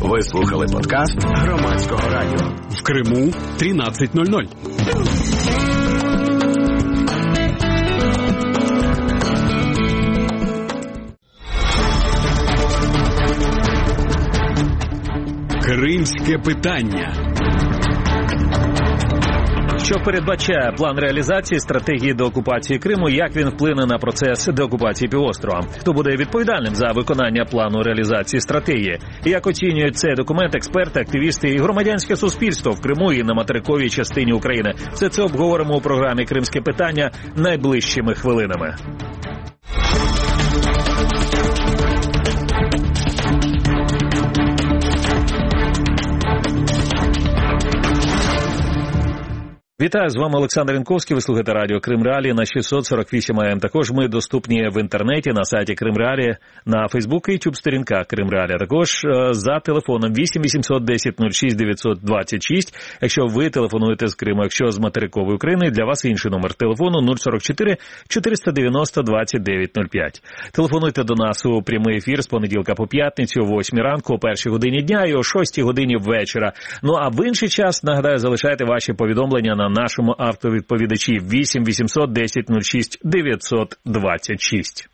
Ви слухали подкаст Громадського радіо. В Криму 13:00. Кримське питання. Що передбачає план реалізації стратегії деокупації Криму, як він вплине на процес деокупації півострова? Хто буде відповідальним за виконання плану реалізації стратегії? Як оцінюють цей документ експерти, активісти і громадянське суспільство в Криму і на материковій частині України? Все це обговоримо у програмі «Кримське питання» найближчими хвилинами. Вітаю, з вами Олександр Янковський, ви слухаєте радіо Крим Реалії на 648 АМ. Також ми доступні в інтернеті на сайті Крим Реалії, на Фейсбук і Ютуб сторінках Крим Реалії. Також за телефоном 8 800 10 06 926. Якщо ви телефонуєте з Криму, якщо з материкової України, для вас інший номер телефону 044 490 2905. Телефонуйте до нас у прямий ефір з понеділка по п'ятницю о 8 ранку, о 1 годині дня і о 6 годині вечора. Ну а в інший час, нагадаю, залишайте ваші повідомлення на нашому автовідповідачі 8 800 10 06 926.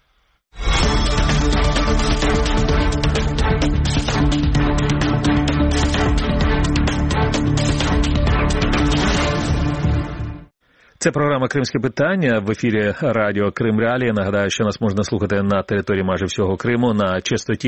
Це програма «Кримське питання» в ефірі радіо Крим Реалії. Нагадаю, що нас можна слухати на території майже всього Криму на частоті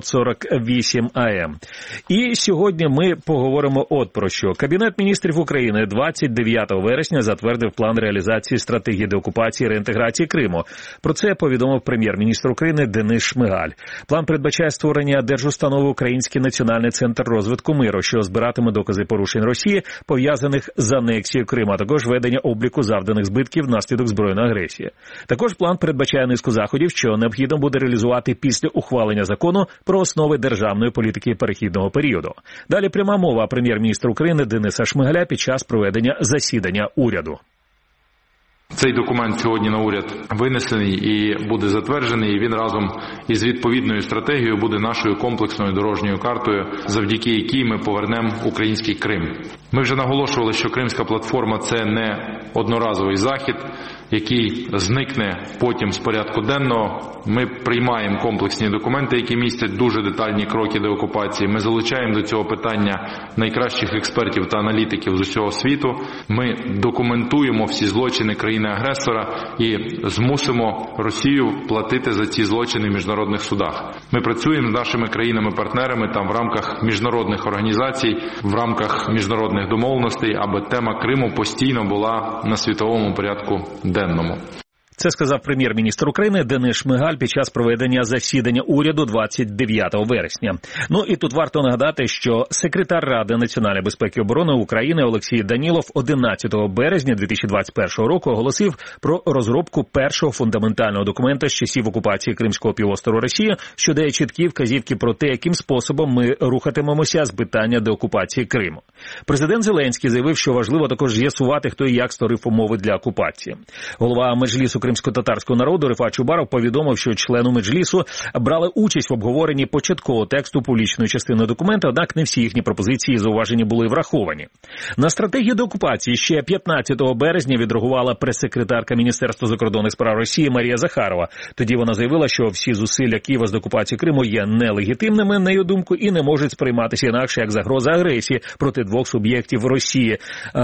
648 АМ. І сьогодні ми поговоримо от про що. Кабінет міністрів України 29 вересня затвердив план реалізації стратегії деокупації і реінтеграції Криму. Про це повідомив прем'єр-міністр України Денис Шмигаль. План передбачає створення держустанови Український національний центр розвитку миру, що збиратиме докази порушень Росії, пов'язаних з анексією Криму, а також ведення обліку завданих збитків внаслідок збройної агресії. Також план передбачає низку заходів, що необхідно буде реалізувати після ухвалення закону про основи державної політики перехідного періоду. Далі пряма мова прем'єр-міністра України Дениса Шмигаля під час проведення засідання уряду. Цей документ сьогодні на уряд винесений і буде затверджений, і він разом із відповідною стратегією буде нашою комплексною дорожньою картою, завдяки якій ми повернемо український Крим. Ми вже наголошували, що Кримська платформа – це не одноразовий захід, який зникне потім з порядку денного. Ми приймаємо комплексні документи, які містять дуже детальні кроки деокупації. Ми залучаємо до цього питання найкращих експертів та аналітиків з усього світу. Ми документуємо всі злочини країни-агресора і змусимо Росію платити за ці злочини в міжнародних судах. Ми працюємо з нашими країнами-партнерами там в рамках міжнародних організацій, в рамках міжнародних домовленостей, аби тема Криму постійно була на світовому порядку денному. Це сказав прем'єр-міністр України Денис Шмигаль під час проведення засідання уряду 29 вересня. Ну і тут варто нагадати, що секретар Ради національної безпеки і оборони України Олексій Данілов 11 березня 2021 року оголосив про розробку першого фундаментального документа з часів окупації Кримського півострова Росії, що дає чіткі вказівки про те, яким способом ми рухатимемося з питання деокупації Криму. Президент Зеленський заявив, що важливо також з'ясувати, хто і як створив умови для окупації. Голова Меджлісу кримсько-татарського народу Рифат Чубаров повідомив, що члени Меджлісу брали участь в обговоренні початкового тексту публічної частини документа, однак не всі їхні пропозиції і зауваження були враховані. На стратегію деокупації ще 15 березня відреагувала прес-секретарка Міністерства закордонних справ Росії Марія Захарова. Тоді вона заявила, що всі зусилля Києва з деокупації Криму є нелегітимними, на її думку, і не можуть сприйматися інакше, як загроза агресії проти двох суб'єктів Росії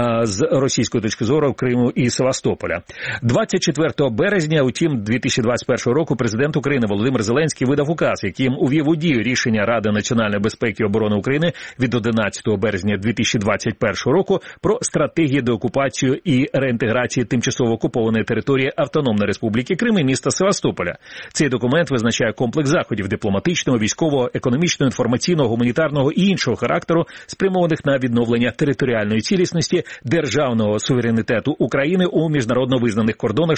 з російської точки зору Криму і Севастополя. 24 березня, утім, 2021 року президент України Володимир Зеленський видав указ, яким увів у дію рішення Ради національної безпеки і оборони України від 11 березня 2021 року про стратегію деокупації і реінтеграції тимчасово окупованої території Автономної Республіки Крим і міста Севастополя. Цей документ визначає комплекс заходів дипломатичного, військового, економічного, інформаційного, гуманітарного і іншого характеру, спрямованих на відновлення територіальної цілісності, державного суверенітету України у міжнародно визнаних кордонах шляхом деокупації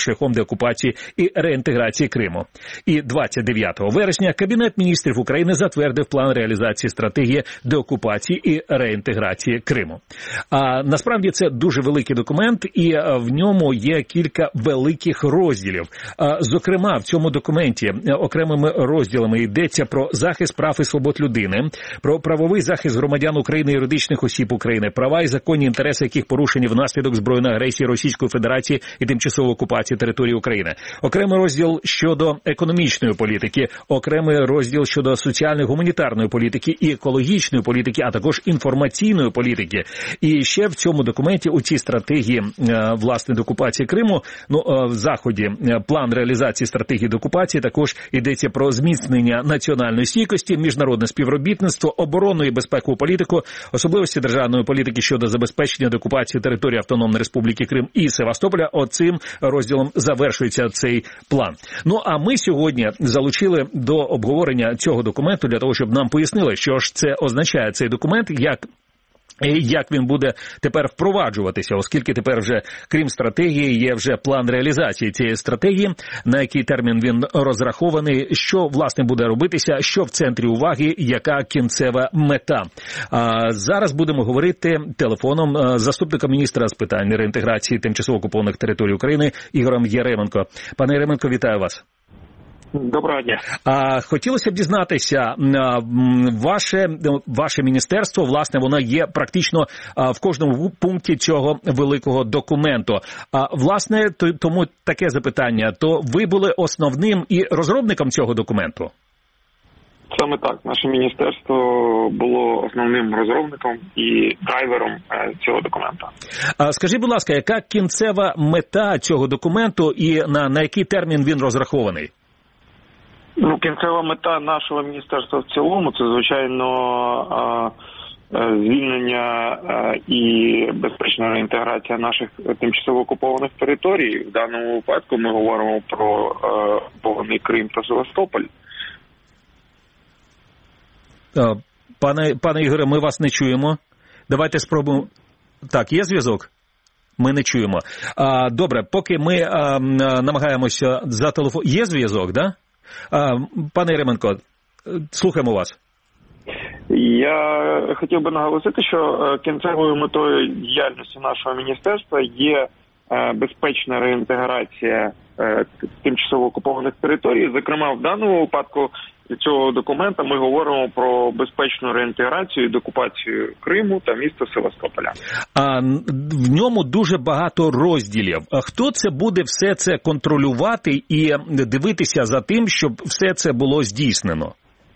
деокупації і реінтеграції Криму. І 29 вересня Кабінет міністрів України затвердив план реалізації стратегії деокупації і реінтеграції Криму. Насправді це дуже великий документ, і в ньому є кілька великих розділів. Зокрема, в цьому документі окремими розділами йдеться про захист прав і свобод людини, про правовий захист громадян України і юридичних осіб України, права і законні інтереси, яких порушені внаслідок збройної агресії Російської Федерації і тимчасової окупації території України. Окремий розділ щодо економічної політики, окремий розділ щодо соціальної, гуманітарної політики і екологічної політики, а також інформаційної політики. І ще в цьому документі, у цій стратегії, власне, деокупації Криму, в заході план реалізації стратегії деокупації, також йдеться про зміцнення національної стійкості, міжнародне співробітництво, оборонну і безпекову політику, особливості державної політики щодо забезпечення деокупації території Автономної Республіки Крим і Севастополя. Оцим розділом завершується цей план. А ми сьогодні залучили до обговорення цього документу для того, щоб нам пояснили, що ж це означає цей документ, як він буде тепер впроваджуватися, оскільки тепер вже, крім стратегії, є вже план реалізації цієї стратегії, на який термін він розрахований, що, власне, буде робитися, що в центрі уваги, яка кінцева мета. Зараз будемо говорити телефоном з заступником міністра з питань реінтеграції тимчасово окупованих територій України Ігорем Яременко. Пане Яременко, вітаю вас. Доброго дня. Хотілося б дізнатися, ваше міністерство, власне, воно є практично в кожному пункті цього великого документу. Власне, тому таке запитання, то ви були основним і розробником цього документу? Саме так. Наше міністерство було основним розробником і драйвером цього документа. Скажіть, будь ласка, яка кінцева мета цього документу і на який термін він розрахований? Кінцева мета нашого міністерства в цілому – це, звичайно, звільнення і безпечна реінтеграція наших тимчасово окупованих територій. В даному випадку ми говоримо про окупований Крим та Севастополь. Пане Ігоре, ми вас не чуємо. Давайте спробуємо. Так, є зв'язок? Ми не чуємо. Добре, поки ми намагаємося за телефон... Є зв'язок, да? Пане Яременко, слухаємо вас. Я хотів би наголосити, що кінцевою метою діяльності нашого міністерства є безпечна реінтеграція тимчасово окупованих територій. Зокрема, в даному випадку цього документа ми говоримо про безпечну реінтеграцію і деокупацію Криму та міста Севастополя. В ньому дуже багато розділів. Хто це буде все це контролювати і дивитися за тим, щоб все це було здійснено?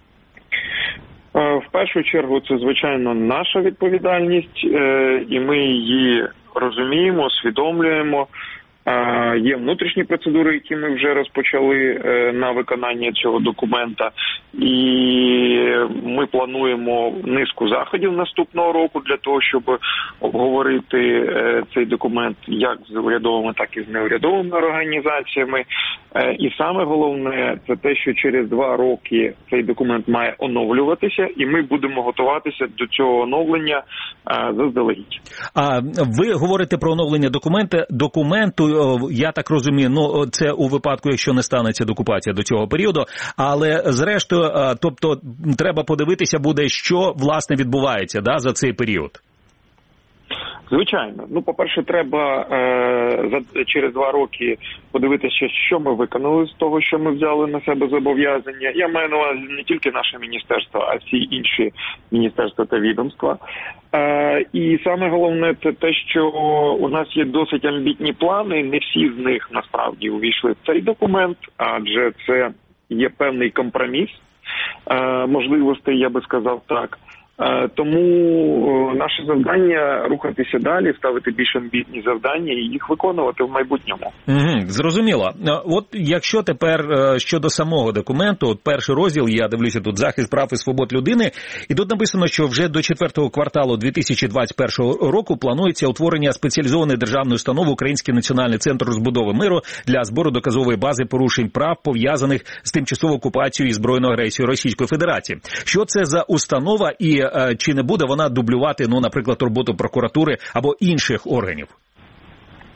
В першу чергу це, звичайно, наша відповідальність, і ми її розуміємо, усвідомлюємо. Є внутрішні процедури, які ми вже розпочали на виконання цього документа, і ми плануємо низку заходів наступного року для того, щоб обговорити цей документ як з урядовими, так і з неурядовими організаціями. І саме головне – це те, що через 2 роки цей документ має оновлюватися, і ми будемо готуватися до цього оновлення заздалегідь. Ви говорите про оновлення документу, я так розумію, це у випадку, якщо не станеться деокупація до цього періоду, але зрештою, тобто треба подивитися буде, що власне відбувається за цей період. Звичайно. По-перше, треба через 2 роки подивитися, що ми виконали з того, що ми взяли на себе зобов'язання. Я маю на увазі не тільки наше міністерство, а всі інші міністерства та відомства. І саме головне – це те, що у нас є досить амбітні плани. Не всі з них, насправді, увійшли в цей документ, адже це є певний компроміс можливостей, я би сказав так. Тому наше завдання – рухатися далі, ставити більш амбітні завдання і їх виконувати в майбутньому. Зрозуміло. От якщо тепер щодо самого документу, перший розділ, я дивлюся тут захист прав і свобод людини, і тут написано, що вже до 4-го кварталу 2021 року планується утворення спеціалізованої державної установи Український національний центр розбудови миру для збору доказової бази порушень прав, пов'язаних з тимчасовою окупацією і збройною агресією Російської Федерації. Що це за установа і чи не буде вона дублювати, наприклад, роботу прокуратури або інших органів?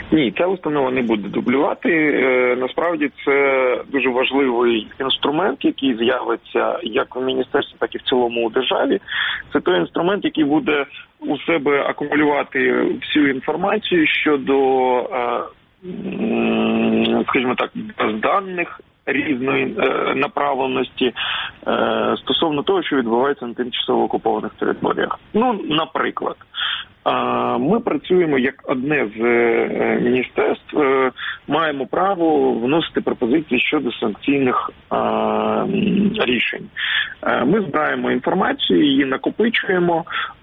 Ні, ця установа не буде дублювати. Насправді це дуже важливий інструмент, який з'явиться як в міністерстві, так і в цілому у державі. Це той інструмент, який буде у себе акумулювати всю інформацію щодо, скажімо так, баз даних різної направленості стосовно того, що відбувається на тимчасово окупованих територіях. Ну, наприклад, ми працюємо як одне з міністерств, маємо право вносити пропозиції щодо санкційних рішень. Ми збираємо інформацію, її накопичуємо,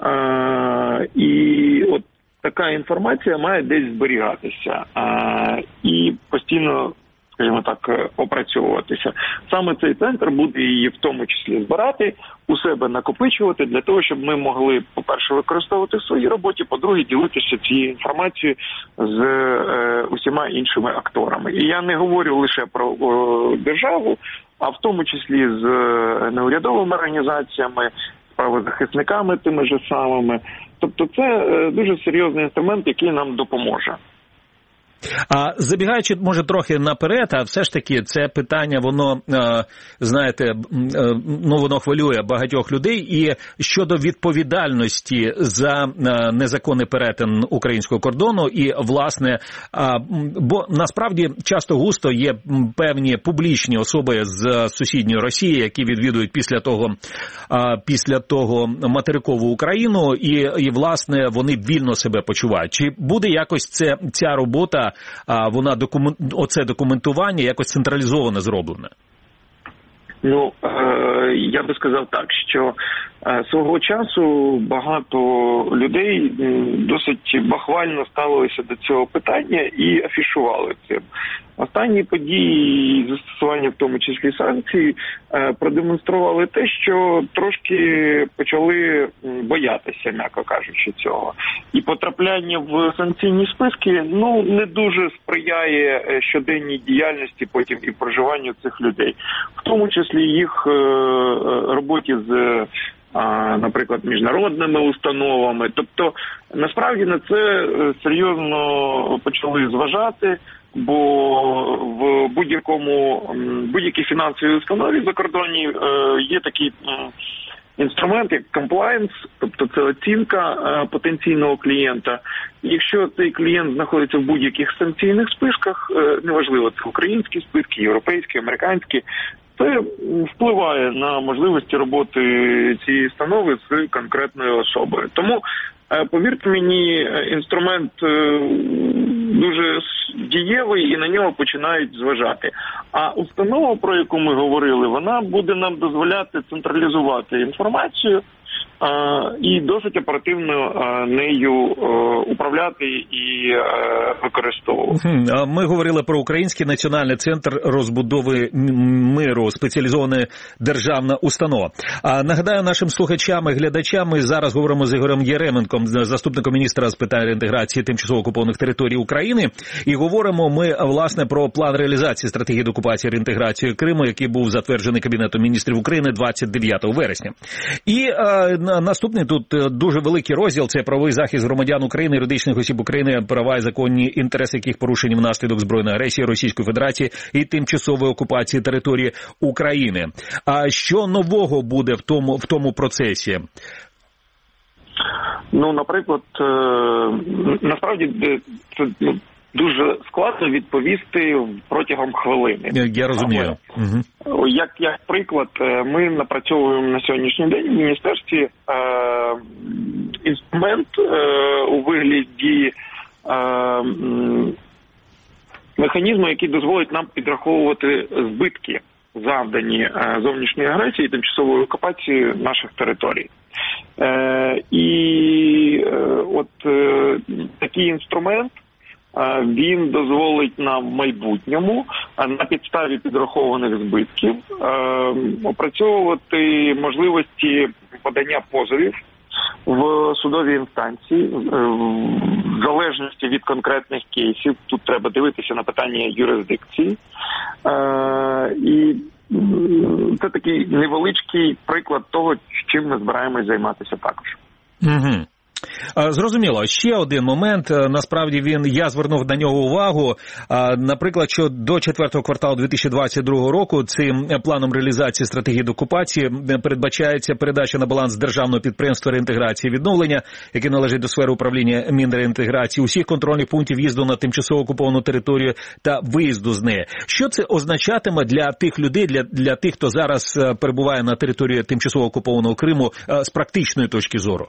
і от така інформація має десь зберігатися і постійно, скажімо так, опрацьовуватися. Саме цей центр буде її в тому числі збирати, у себе накопичувати, для того, щоб ми могли, по-перше, використовувати в своїй роботі, по-друге, ділитися цією інформацією з усіма іншими акторами. І я не говорю лише про державу, а в тому числі з неурядовими організаціями, правозахисниками тими ж самими. Тобто це дуже серйозний інструмент, який нам допоможе. А забігаючи, може, трохи наперед, а все ж таки це питання, воно, знаєте, ну, воно хвилює багатьох людей. І щодо відповідальності за незаконний перетин українського кордону і, власне, бо насправді часто густо є певні публічні особи з сусідньої Росії, які відвідують після того материкову Україну, і власне, вони вільно себе почувають. Чи буде якось ця робота, вона оце документування якось централізовано зроблене? Ну, я би сказав так, що свого часу багато людей досить бахвально ставилися до цього питання і афішували цим. Останні події застосування, в тому числі санкцій, продемонстрували те, що трошки почали боятися, м'яко кажучи, цього. І потрапляння в санкційні списки, ну, не дуже сприяє щоденній діяльності потім і проживанню цих людей. В тому числі їх роботі з, наприклад, міжнародними установами. Тобто, насправді на це серйозно почали зважати, бо в будь-якій фінансовій установі закордонній є такий інструмент, як комплаєнс, тобто це оцінка потенційного клієнта. Якщо цей клієнт знаходиться в будь-яких санкційних списках, неважливо, це українські списки, європейські, американські, це впливає на можливості роботи цієї установи з конкретною особою. Тому, повірте мені, інструмент дуже дієвий і на нього починають зважати. А установа, про яку ми говорили, вона буде нам дозволяти централізувати інформацію і досить оперативно нею управляти і використовувати. Ми говорили про Український національний центр розбудови миру, спеціалізована державна установа. Нагадаю нашим слухачам і глядачам, ми зараз говоримо з Ігорем Єременком, заступником міністра з питань реінтеграції тимчасово окупованих територій України, і говоримо ми, власне, про план реалізації стратегії деокупації і реінтеграції Криму, який був затверджений Кабінетом міністрів України 29 вересня. І наступний тут дуже великий розділ – це правовий захист громадян України, юридичних осіб України, права і законні інтереси яких порушені внаслідок збройної агресії Російської Федерації і тимчасової окупації території України. А що нового буде в тому процесі? Ну, наприклад, насправді це дуже складно відповісти протягом хвилини. Я розумію. Як приклад, ми напрацьовуємо на сьогоднішній день в міністерстві інструмент у вигляді механізму, який дозволить нам підраховувати збитки, завдані зовнішньої агресії і тимчасової окупації наших територій. І от такий інструмент, він дозволить нам в майбутньому на підставі підрахованих збитків опрацьовувати можливості подання позовів в судовій інстанції в залежності від конкретних кейсів. Тут треба дивитися на питання юрисдикції. І це такий невеличкий приклад того, чим ми збираємось займатися також. Зрозуміло. Ще один момент, насправді я звернув на нього увагу. Наприклад, що до 4-го кварталу 2022 року цим планом реалізації стратегії деокупації передбачається передача на баланс державного підприємства реінтеграції і відновлення, яке належить до сфери управління Мінреінтеграції, усіх контрольних пунктів в'їзду на тимчасово окуповану територію та виїзду з неї. Що це означатиме для тих людей, для тих, хто зараз перебуває на території тимчасово окупованого Криму з практичної точки зору?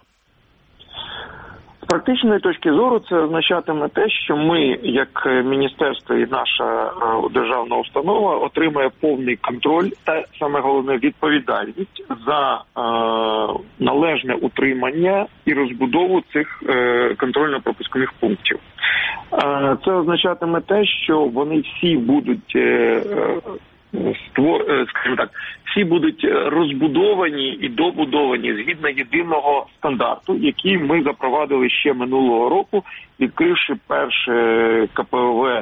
З практичної точки зору це означатиме те, що ми, як міністерство і наша державна установа, отримає повний контроль та, саме головне, відповідальність за належне утримання і розбудову цих контрольно-пропускних пунктів. Це означатиме те, що вони всі будуть скажімо так, всі будуть розбудовані і добудовані згідно єдиного стандарту, який ми запровадили ще минулого року, відкривши перше КПВВ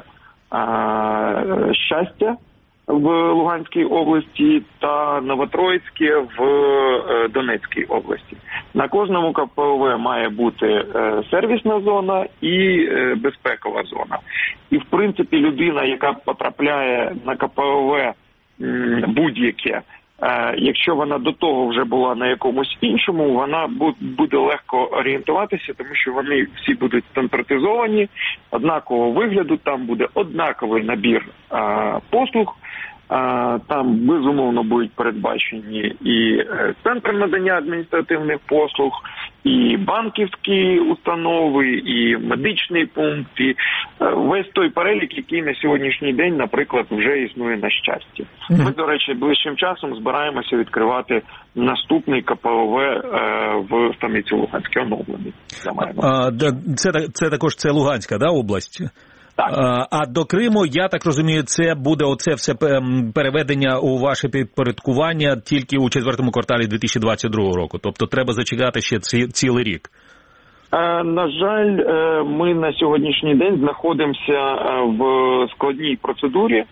«Щастя» в Луганській області та Новотроїцьке в Донецькій області. На кожному КПВВ має бути сервісна зона і безпекова зона. І, в принципі, людина, яка потрапляє на КПВВ будь-яке, якщо вона до того вже була на якомусь іншому, вона буде легко орієнтуватися, тому що вони всі будуть стандартизовані, однакового вигляду, там буде однаковий набір послуг, там, безумовно, будуть передбачені і центри надання адміністративних послуг, і банківські установи, і медичний пункт, і весь той перелік, який на сьогоднішній день, наприклад, вже існує на Щасті. Ми, до речі, ближчим часом збираємося відкривати наступний КПВВ в станиці Луганській, оновлений. Це також Луганська, да, область? Так. А до Криму, я так розумію, це буде оце все переведення у ваше підпорядкування тільки у 4-му кварталі 2022 року. Тобто треба зачекати ще цілий рік. На жаль, ми на сьогоднішній день знаходимося в складній процедурі.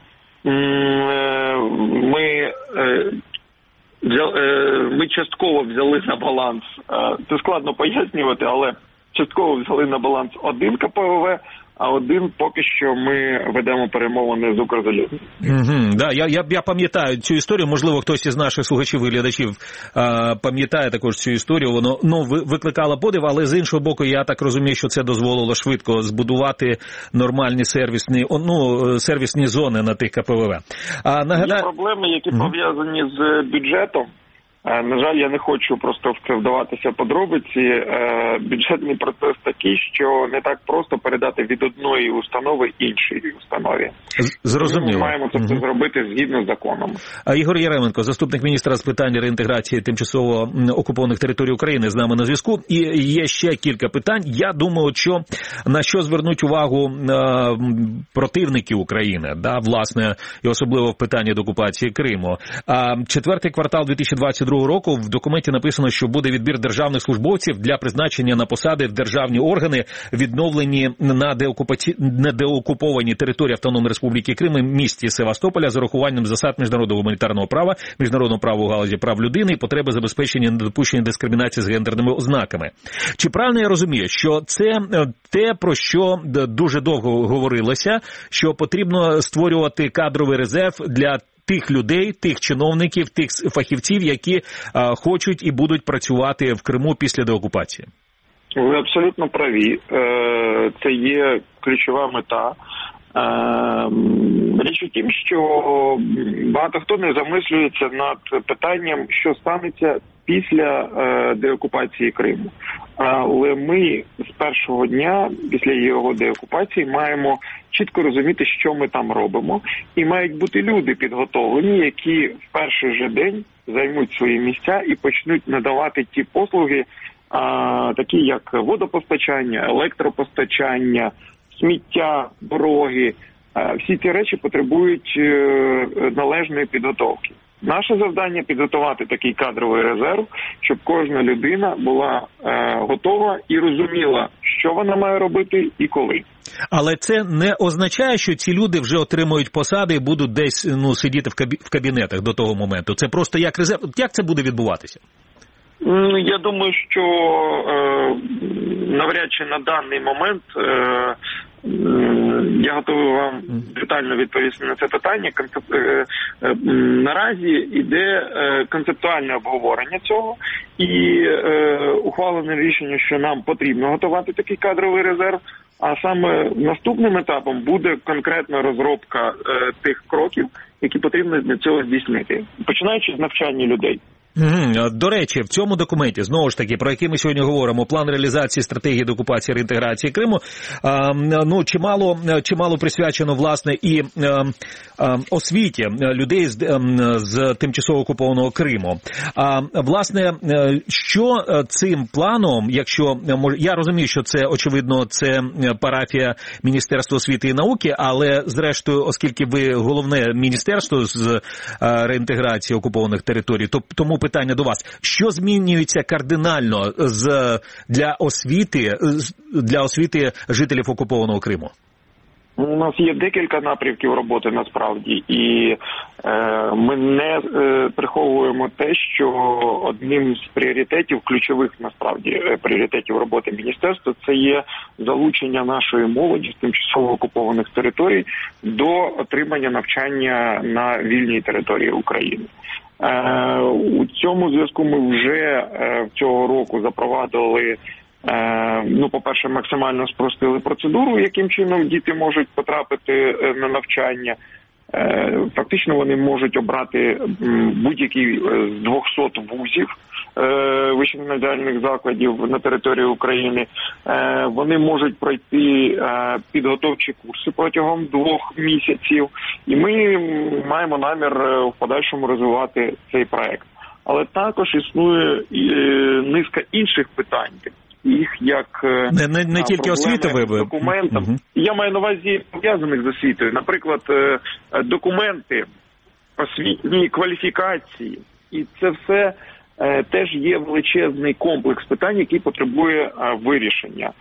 Ми частково взяли на баланс, це складно пояснювати, але частково взяли на баланс один КПВВ, а один поки що ми ведемо перемовини з Укрзалізним. Да, я пам'ятаю цю історію, можливо, хтось із наших слухачів і глядачів пам'ятає також цю історію, воно викликало подив, але з іншого боку, я так розумію, що це дозволило швидко збудувати нормальні сервісні зони на тих КПВВ. Є проблеми, які пов'язані з бюджетом. На жаль, я не хочу просто в це вдаватися подробиці. Бюджетний процес такий, що не так просто передати від одної установи іншій установі. Зрозуміло. Ми маємо це зробити згідно з законом. Ігор Яременко, заступник міністра з питань реінтеграції тимчасово окупованих територій України, з нами на зв'язку. І є ще кілька питань. Я думаю, на що звернуть увагу противники України, да, власне, і особливо в питанні деокупації Криму. 4-й квартал 2022 року в документі написано, що буде відбір державних службовців для призначення на посади в державні органи, відновлені на деокупованій території Автономної Республіки Крим і місті Севастополя з урахуванням засад міжнародного гуманітарного права, міжнародного права у галузі прав людини і потреби забезпечення недопущення дискримінації з гендерними ознаками. Чи правильно я розумію, що це те, про що дуже довго говорилося, що потрібно створювати кадровий резерв для тих людей, тих чиновників, тих фахівців, які хочуть і будуть працювати в Криму після деокупації? Ви абсолютно праві. Це є ключова мета. Річ у тім, що багато хто не замислюється над питанням, що станеться після деокупації Криму. Але ми з першого дня, після його деокупації, маємо чітко розуміти, що ми там робимо. І мають бути люди підготовлені, які в перший же день займуть свої місця і почнуть надавати ті послуги, такі як водопостачання, електропостачання, сміття, дороги. Всі ці речі потребують належної підготовки. Наше завдання – підготувати такий кадровий резерв, щоб кожна людина була готова і розуміла, що вона має робити і коли. Але це не означає, що ці люди вже отримують посади і будуть десь сидіти в кабінетах до того моменту. Це просто як резерв. Як це буде відбуватися? Я думаю, що навряд чи на даний момент я готовий вам детально відповісти на це питання. Наразі йде концептуальне обговорення цього і ухвалене рішення, що нам потрібно готувати такий кадровий резерв, а саме наступним етапом буде конкретна розробка тих кроків, які потрібно для цього здійснити, починаючи з навчання людей. До речі, в цьому документі, знову ж таки, про який ми сьогодні говоримо, план реалізації стратегії деокупації і реінтеграції Криму, чимало присвячено, власне, і освіті людей з тимчасово окупованого Криму. Власне, що цим планом, якщо, я розумію, що це, очевидно, це парафія Міністерства освіти і науки, але, зрештою, оскільки ви головне міністерство з реінтеграції окупованих територій, тому питання до вас. Що змінюється кардинально для освіти жителів окупованого Криму? У нас є декілька напрямків роботи насправді, і ми не приховуємо те, що одним з пріоритетів, ключових насправді пріоритетів роботи міністерства, це є залучення нашої молоді з тимчасово окупованих територій до отримання навчання на вільній території України. У цьому зв'язку ми вже цього року запровадили, по-перше, максимально спростили процедуру, яким чином діти можуть потрапити на навчання. Фактично вони можуть обрати будь-який з 200 вузів вищих навчальних закладів на території України. Вони можуть пройти підготовчі курси протягом 2 місяців. І ми маємо намір в подальшому розвивати цей проект. Але також існує низка інших питань. Їх як не тільки освіта з документом. Я маю на увазі пов'язаних з освітою. Наприклад, документи, освітні кваліфікації. І це все теж є величезний комплекс питань, який потребує вирішення.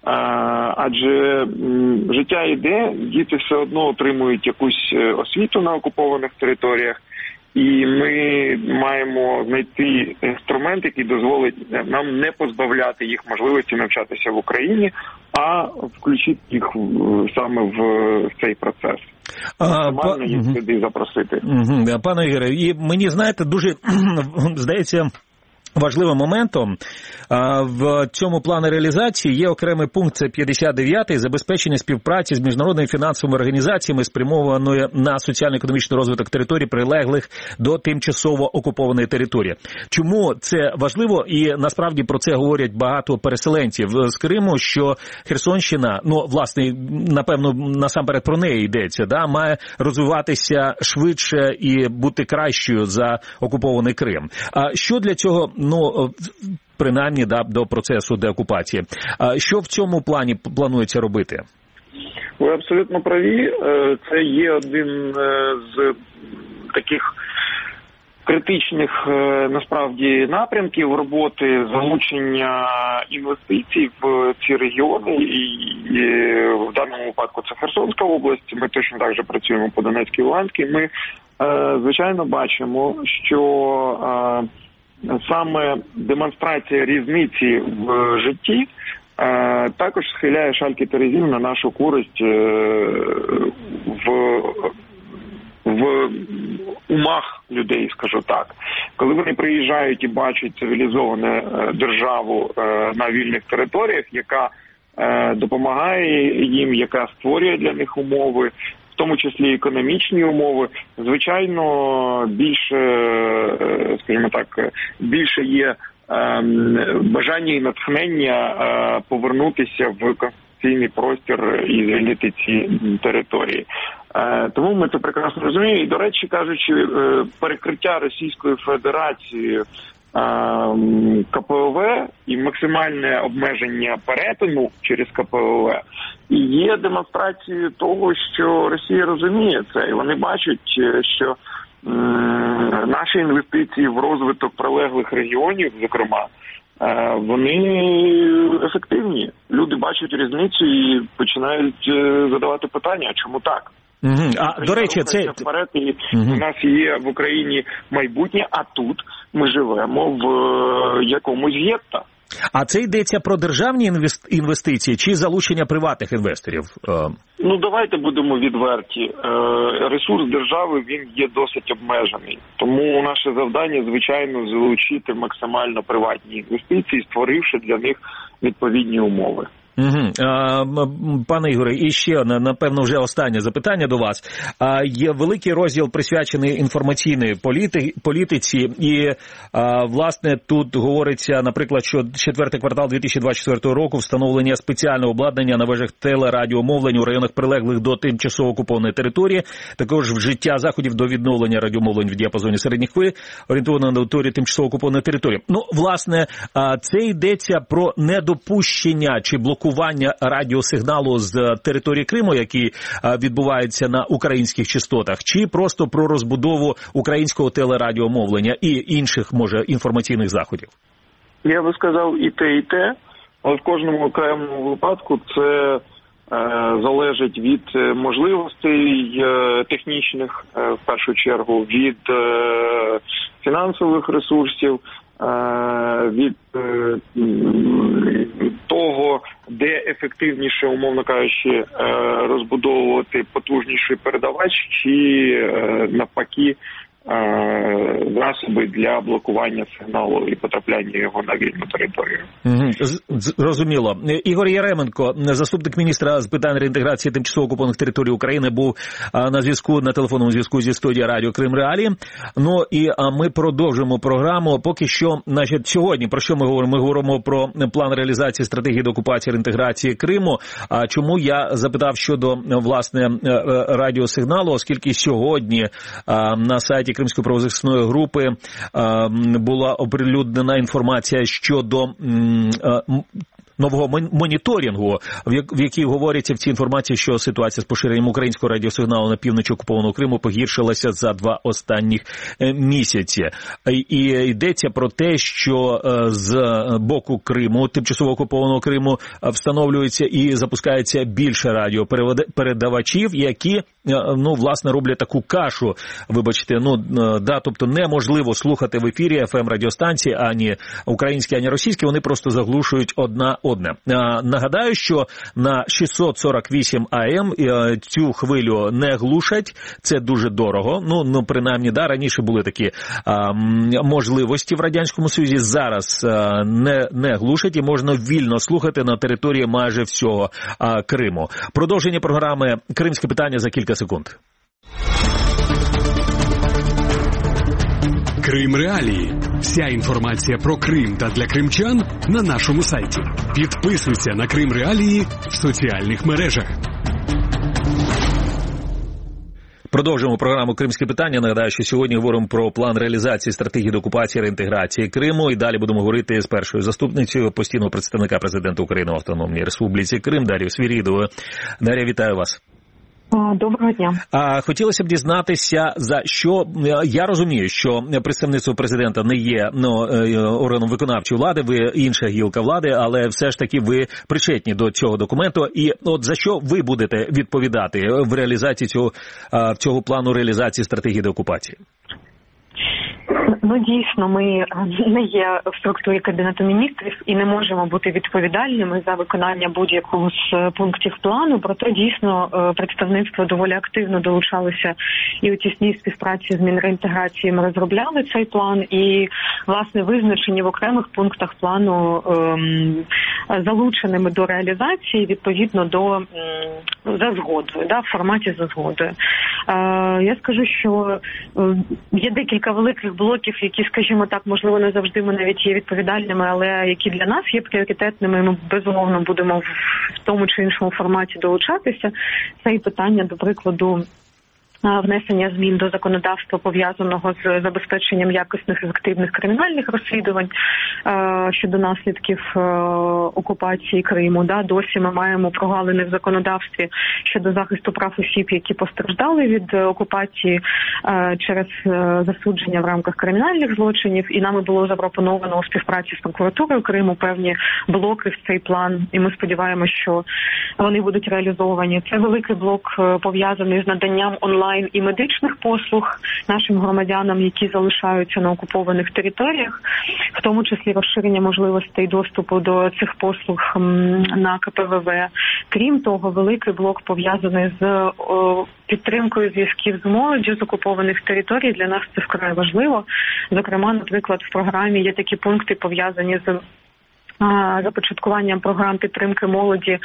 Адже життя йде, діти все одно отримують якусь освіту на окупованих територіях, і ми маємо знайти інструмент, який дозволить нам не позбавляти їх можливості навчатися в Україні, а включити їх саме в цей процес. Максимально їх сюди запросити. Пане Ігоре, і мені, знаєте, дуже, здається, важливим моментом в цьому плані реалізації є окремий пункт, це 59-й, забезпечення співпраці з міжнародними фінансовими організаціями, спрямованої на соціально-економічний розвиток територій, прилеглих до тимчасово окупованої території. Чому це важливо? І насправді про це говорять багато переселенців з Криму, що Херсонщина, власне, напевно, насамперед про неї йдеться, має розвиватися швидше і бути кращою за окупований Крим. А що для цього, принаймні, до процесу деокупації. Що в цьому плані планується робити? Ви абсолютно праві. Це є один з таких критичних, насправді, напрямків роботи, залучення інвестицій в ці регіони. І в даному випадку це Херсонська область. Ми точно так же працюємо по Донецькій і Луганській. Ми, звичайно, бачимо, що саме демонстрація різниці в житті також схиляє шальки терезів на нашу користь в умах людей, скажу так. Коли вони приїжджають і бачать цивілізовану державу на вільних територіях, яка допомагає їм, яка створює для них умови, в тому числі економічні умови, звичайно, більше, скажімо так, більше є бажання і натхнення повернутися в конституційний простір і звільнити ці території. Тому ми це прекрасно розуміємо. І, до речі, кажучи, перекриття Російською Федерацією КПВ і максимальне обмеження перетину через КПВ і є демонстрацією того, що Росія розуміє це, і вони бачать, що наші інвестиції в розвиток прилеглих регіонів, зокрема, вони ефективні. Люди бачать різницю і починають задавати питання, а чому так? А, до речі, це... Вперед, і у нас є в Україні майбутнє, а тут ми живемо в якомусь гетто. А це йдеться про державні інвестиції чи залучення приватних інвесторів? Ну, давайте будемо відверті. Ресурс держави, він є досить обмежений. Тому наше завдання, звичайно, залучити максимально приватні інвестиції, створивши для них відповідні умови. Пане Ігоре, і ще, напевно, вже останнє запитання до вас. Є великий розділ присвячений інформаційній політиці, і, власне, тут говориться, наприклад, що четвертий квартал 2024 року встановлення спеціального обладнання на вежах телерадіомовлення у районах прилеглих до тимчасово окупованої території, також вжиття заходів до відновлення радіомовлень в діапазоні середніх хвиль, орієнтовано на аудиторію тимчасово окупованої території. Ну, власне, це йдеться про недопущення чи блокування радіосигналу з території Криму, який відбувається на українських частотах, чи просто про розбудову українського телерадіомовлення і інших, може, інформаційних заходів? Я би сказав і те, але в кожному окремому випадку це залежить від можливостей технічних, в першу чергу, від фінансових ресурсів, від того, де ефективніше, умовно кажучи, розбудовувати потужніший передавач, чи навпаки засоби для блокування сигналу і потрапляння його на вільну територію. Зрозуміло. Ігор Яременко, заступник міністра з питань реінтеграції тимчасово окупованих територій України, був на зв'язку, на телефонному зв'язку зі студією радіо Крим Реалії. Ну і ми продовжимо програму. Поки що, значить, сьогодні про що ми говоримо? Ми говоримо про план реалізації стратегії деокупації і реінтеграції Криму. А чому я запитав щодо, власне, радіосигналу, оскільки сьогодні на сайті Кримської правозахисної групи була оприлюднена інформація щодо нового моніторингу, в якій говориться в цій інформації, що ситуація з поширенням українського радіосигналу на півночі окупованого Криму погіршилася за 2 останніх місяці. І йдеться про те, що з боку Криму, тимчасово окупованого Криму, встановлюється і запускається більше радіопередавачів, які, ну, власне, роблять таку кашу, вибачте, тобто неможливо слухати в ефірі FM-радіостанції ані українські, ані російські, вони просто заглушують одна одне. Нагадаю, що на 648 АМ цю хвилю не глушать, це дуже дорого, ну принаймні, раніше були такі можливості в Радянському Союзі, зараз не глушать і можна вільно слухати на території майже всього Криму. Продовження програми «Кримське питання» за кілька секунд. Крим Реалії. Вся інформація про Крим та для кримчан на нашому сайті. Підписуйся на Крим Реалії в соціальних мережах. Продовжуємо програму «Кримське питання». Нагадаю, що сьогодні говоримо про план реалізації стратегії деокупації і реінтеграції Криму. І далі будемо говорити з першою заступницею постійного представника президента України в Автономній Республіці Крим Дар'єю Свірідовою. Дар'я, вітаю вас. Доброго дня. Хотілося б дізнатися, за що, я розумію, що представництво президента не є органом виконавчої влади, ви інша гілка влади, але все ж таки ви причетні до цього документу. І от за що ви будете відповідати в реалізації цього плану реалізації стратегії деокупації? Ну, дійсно, ми не є в структурі Кабінету міністрів і не можемо бути відповідальними за виконання будь-якого з пунктів плану, проте дійсно представництво доволі активно долучалося і у тісній співпраці з Мінреінтеграції ми розробляли цей план і, власне, визначені в окремих пунктах плану залученими до реалізації відповідно до за згодою, в форматі за згодою. Я скажу, що є декілька великих блоків, які, скажімо так, можливо, не завжди ми навіть є відповідальними, але які для нас є пріоритетними, ми, безумовно, будемо в тому чи іншому форматі долучатися. Це і питання, до прикладу, внесення змін до законодавства, пов'язаного з забезпеченням якісних ефективних кримінальних розслідувань щодо наслідків окупації Криму. Досі ми маємо прогалини в законодавстві щодо захисту прав осіб, які постраждали від окупації через засудження в рамках кримінальних злочинів. І нами було запропоновано у співпраці з прокуратурою Криму певні блоки в цей план. І ми сподіваємося, що вони будуть реалізовані. Це великий блок, пов'язаний з наданням онлайн і медичних послуг нашим громадянам, які залишаються на окупованих територіях, в тому числі розширення можливостей доступу до цих послуг на КПВВ. Крім того, великий блок пов'язаний з підтримкою зв'язків з молоддю з окупованих територій. Для нас це вкрай важливо. Зокрема, наприклад, в програмі є такі пункти, пов'язані з започаткуванням програм підтримки молоді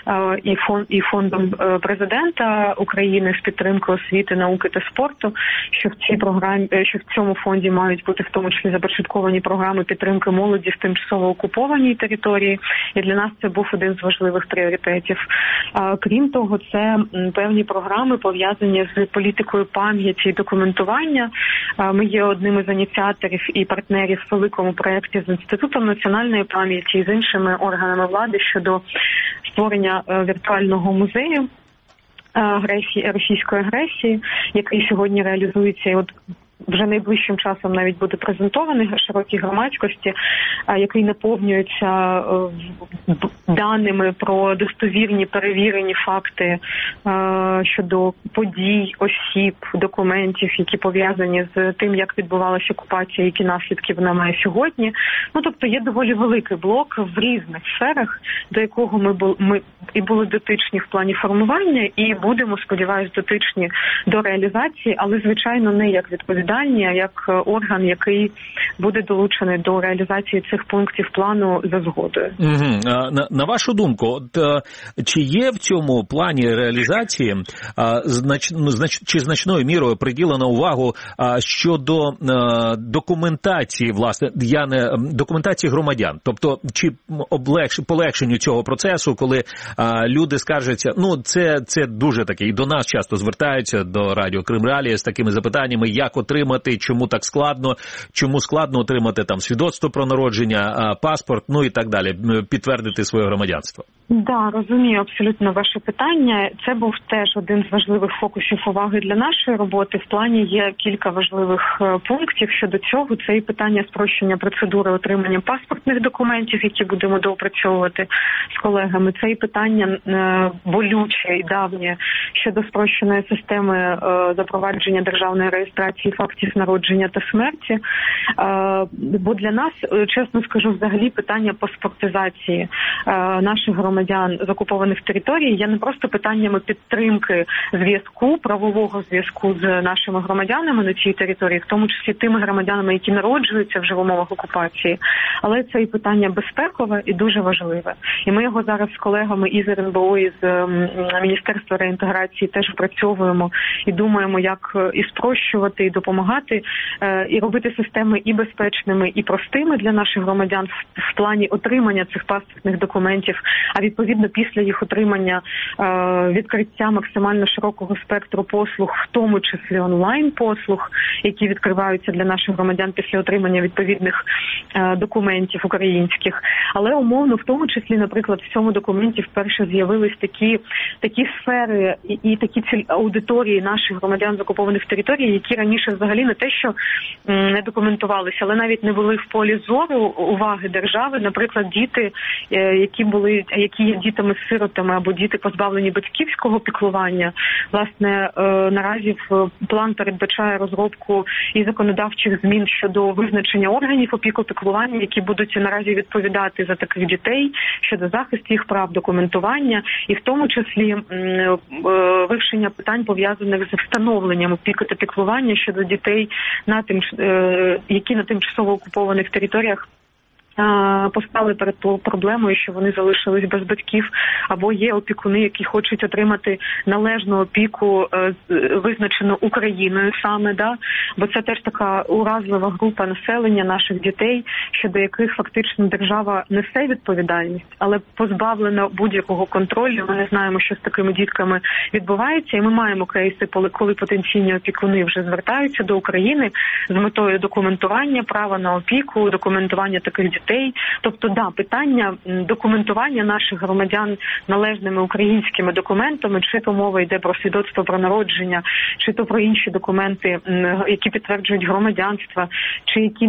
і фондом президента України з підтримки освіти, науки та спорту, що в цьому фонді мають бути в тому числі започатковані програми підтримки молоді з тимчасово окупованій території. І для нас це був один з важливих пріоритетів. Крім того, це певні програми, пов'язані з політикою пам'яті і документування. Ми є одним із ініціаторів і партнерів в великому проєкті з Інститутом національної пам'яті і з іншими органами влади щодо створення віртуального музею російської агресії, який сьогодні реалізується і вже найближчим часом навіть буде презентований широкій громадськості, який наповнюється даними про достовірні, перевірені факти щодо подій, осіб, документів, які пов'язані з тим, як відбувалася окупація, які наслідки вона має сьогодні. Тобто є доволі великий блок в різних сферах, до якого ми і були дотичні в плані формування, і будемо, сподіваюся, дотичні до реалізації, але, звичайно, не як відповідальні, а як орган, який буде долучений до реалізації цих пунктів плану за згодою. На вашу думку, чи є в цьому плані реалізації чи значною мірою приділена увагу щодо документації, власне, документації громадян? Тобто, чи полегшенню цього процесу, коли люди скаржаться, це дуже таке, і до нас часто звертаються до Радіо Крим Реалії з такими запитаннями, як отримати, чому так складно, чому складно отримати там свідоцтво про народження, паспорт, і так далі, підтвердити своє громадянство. Да, розумію абсолютно ваше питання. Це був теж один з важливих фокусів уваги для нашої роботи. В плані є кілька важливих пунктів щодо цього. Це і питання спрощення процедури отримання паспортних документів, які будемо доопрацьовувати з колегами. Це і питання болюче і давнє щодо спрощеної системи запровадження державної реєстрації фактів народження та смерті. Бо для нас, чесно скажу, взагалі питання паспортизації наших громадян з окупованих територій є не просто питаннями підтримки зв'язку, правового зв'язку з нашими громадянами на цій території, в тому числі тими громадянами, які народжуються вже в умовах окупації, але це і питання безпекове і дуже важливе. І ми його зараз з колегами із РНБО, і з Міністерства реінтеграції теж опрацьовуємо і думаємо, як і спрощувати, і допомагати, і робити системи і безпечними, і простими для наших громадян в плані отримання цих паспортних документів, а відповідно після їх отримання відкриття максимально широкого спектру послуг, в тому числі онлайн-послуг, які відкриваються для наших громадян після отримання відповідних документів українських. Але умовно, в тому числі, наприклад, в цьому документі вперше з'явились такі сфери і такі аудиторії наших громадян з окупованих територій, які раніше взагалі не те, що не документувалися, але навіть не були в полі зору уваги держави. Наприклад, діти, які є дітами-сиротами або діти, позбавлені батьківського піклування. Власне, наразі план передбачає розробку і законодавчих змін щодо визначення органів опіку-піклування, які будуть наразі відповідати за таких дітей, щодо захисту їх прав, документування, і в тому числі вивчення питань, пов'язаних з встановленням опіки та піклування щодо дітей, які на тимчасово окупованих територіях постали перед проблемою, що вони залишились без батьків, або є опікуни, які хочуть отримати належну опіку, визначену Україною саме, бо це теж така уразлива група населення наших дітей, щодо яких фактично держава несе відповідальність, але позбавлена будь-якого контролю. Ми не знаємо, що з такими дітками відбувається, і ми маємо кейси, коли потенційні опікуни вже звертаються до України з метою документування права на опіку, документування таких дітей. Тобто, питання документування наших громадян належними українськими документами, чи то мова йде про свідоцтво про народження, чи то про інші документи, які підтверджують громадянство, чи які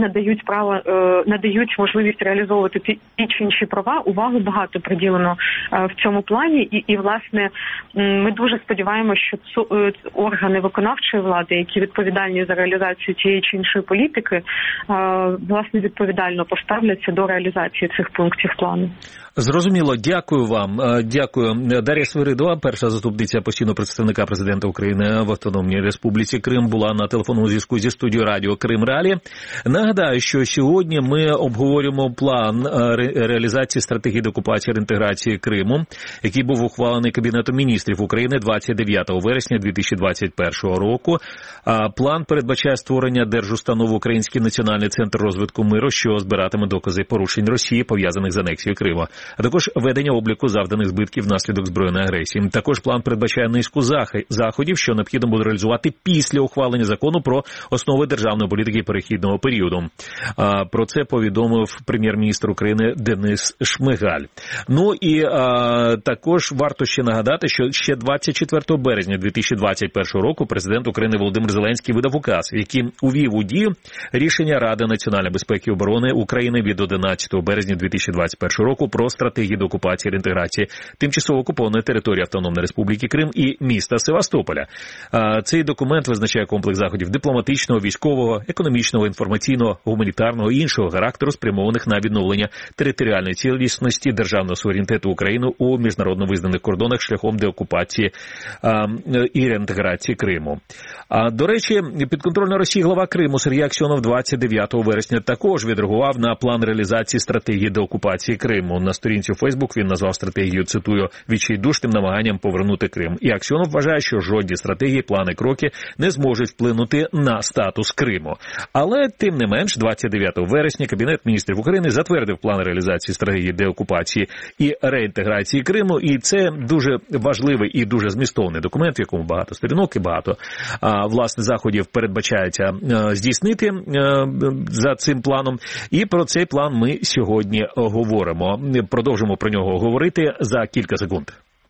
надають можливість реалізовувати ті чи інші права, увагу багато приділено в цьому плані. І власне, ми дуже сподіваємося, що органи виконавчої влади, які відповідальні за реалізацію тієї чи іншої політики, власне, відповідально поставляться до реалізації цих пунктів плану. Зрозуміло. Дякую вам. Дякую. Дар'я Свиридова, перша заступниця постійного представника президента України в Автономній Республіці Крим, була на телефонному зв'язку зі студією радіо Крим Реалії. Нагадаю, що сьогодні ми обговорюємо план реалізації стратегії деокупації та реінтеграції Криму, який був ухвалений Кабінетом міністрів України 29 вересня 2021 року. План передбачає створення держустанови Український національний центр розвитку миру, що збиратиме докази порушень Росії, пов'язаних з анексією Криму, а також ведення обліку завданих збитків внаслідок збройної агресії. Також план передбачає низку заходів, що необхідно буде реалізувати після ухвалення закону про основи державної політики перехідного періоду. Про це повідомив прем'єр-міністр України Денис Шмигаль. Ну і також варто ще нагадати, що ще 24 березня 2021 року президент України Володимир Зеленський видав указ, яким увів у дію рішення Ради національної безпеки і оборони України від 11 березня 2021 року про стратегію деокупації і реінтеграції тимчасово окупованої території Автономної Республіки Крим і міста Севастополя. Цей документ визначає комплекс заходів дипломатичного, військового, економічного, інформаційного, гуманітарного і іншого характеру, спрямованих на відновлення територіальної цілісності державного суверенітету України у міжнародно визнаних кордонах шляхом деокупації і реінтеграції Криму. До речі, підконтрольна Росії глава Криму Сергій Аксьонов 29 вересня також відреагував на план реалізації стратегії деокупації Криму. На сторінці у Фейсбук він назвав стратегію, цитую, відчайдушним намаганням повернути Крим. І Аксьонов вважає, що жодні стратегії, плани, кроки не зможуть вплинути на статус Криму. Але, тим не менш, 29 вересня Кабінет міністрів України затвердив план реалізації стратегії деокупації і реінтеграції Криму. І це дуже важливий і дуже змістовний документ, в якому багато сторінок і багато, власне, заходів передбачається здійснити за цим планом. І про цей план ми сьогодні говоримо. Продовжимо про нього говорити за кілька секунд.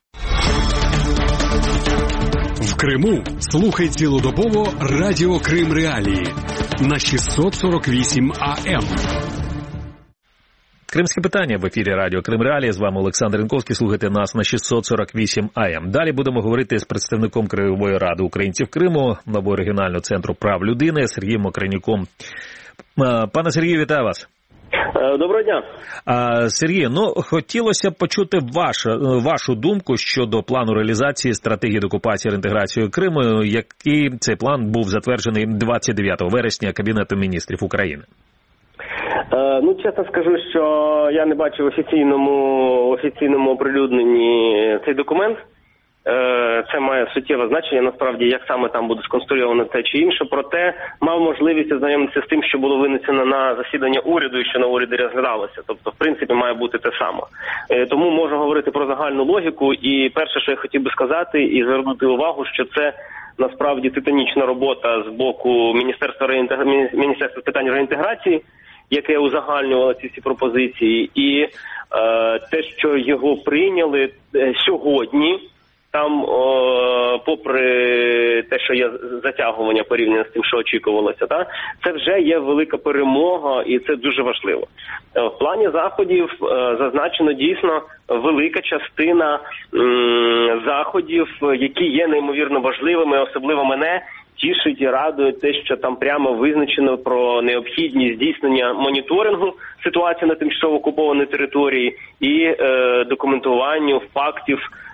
В Криму слухай цілодобово радіо Крим Реалії на 648 АМ. Кримське питання в ефірі радіо Крим Реалії. З вами Олександр Ренковський. Слухайте нас на 648 АМ. Далі будемо говорити з представником Краєвої ради українців Криму, нового регіонального центру прав людини Сергієм Окранюком. Пане Сергію, вітаю вас. Доброго дня. Сергій, хотілося б почути вашу думку щодо плану реалізації стратегії деокупації і реінтеграції Криму, який цей план був затверджений 29 вересня Кабінетом міністрів України. Чесно скажу, що я не бачив офіційному оприлюдненні цей документ. Це має суттєве значення, насправді, як саме там буде сконструйовано те чи інше. Проте мав можливість ознайомитися з тим, що було винесено на засідання уряду і що на уряді розглядалося. Тобто, в принципі, має бути те саме. Тому можу говорити про загальну логіку. І перше, що я хотів би сказати і звернути увагу, що це насправді титанічна робота з боку Міністерства питань реінтеграції, яке узагальнювало ці всі пропозиції. І те, що його прийняли сьогодні, там, попри те, що є затягування порівняно з тим, що очікувалося, це вже є велика перемога, і це дуже важливо. В плані заходів зазначено дійсно велика частина заходів, які є неймовірно важливими, особливо мене тішить і радує те, що там прямо визначено про необхідність здійснення моніторингу ситуації на тимчасово окупованій території і документуванню фактів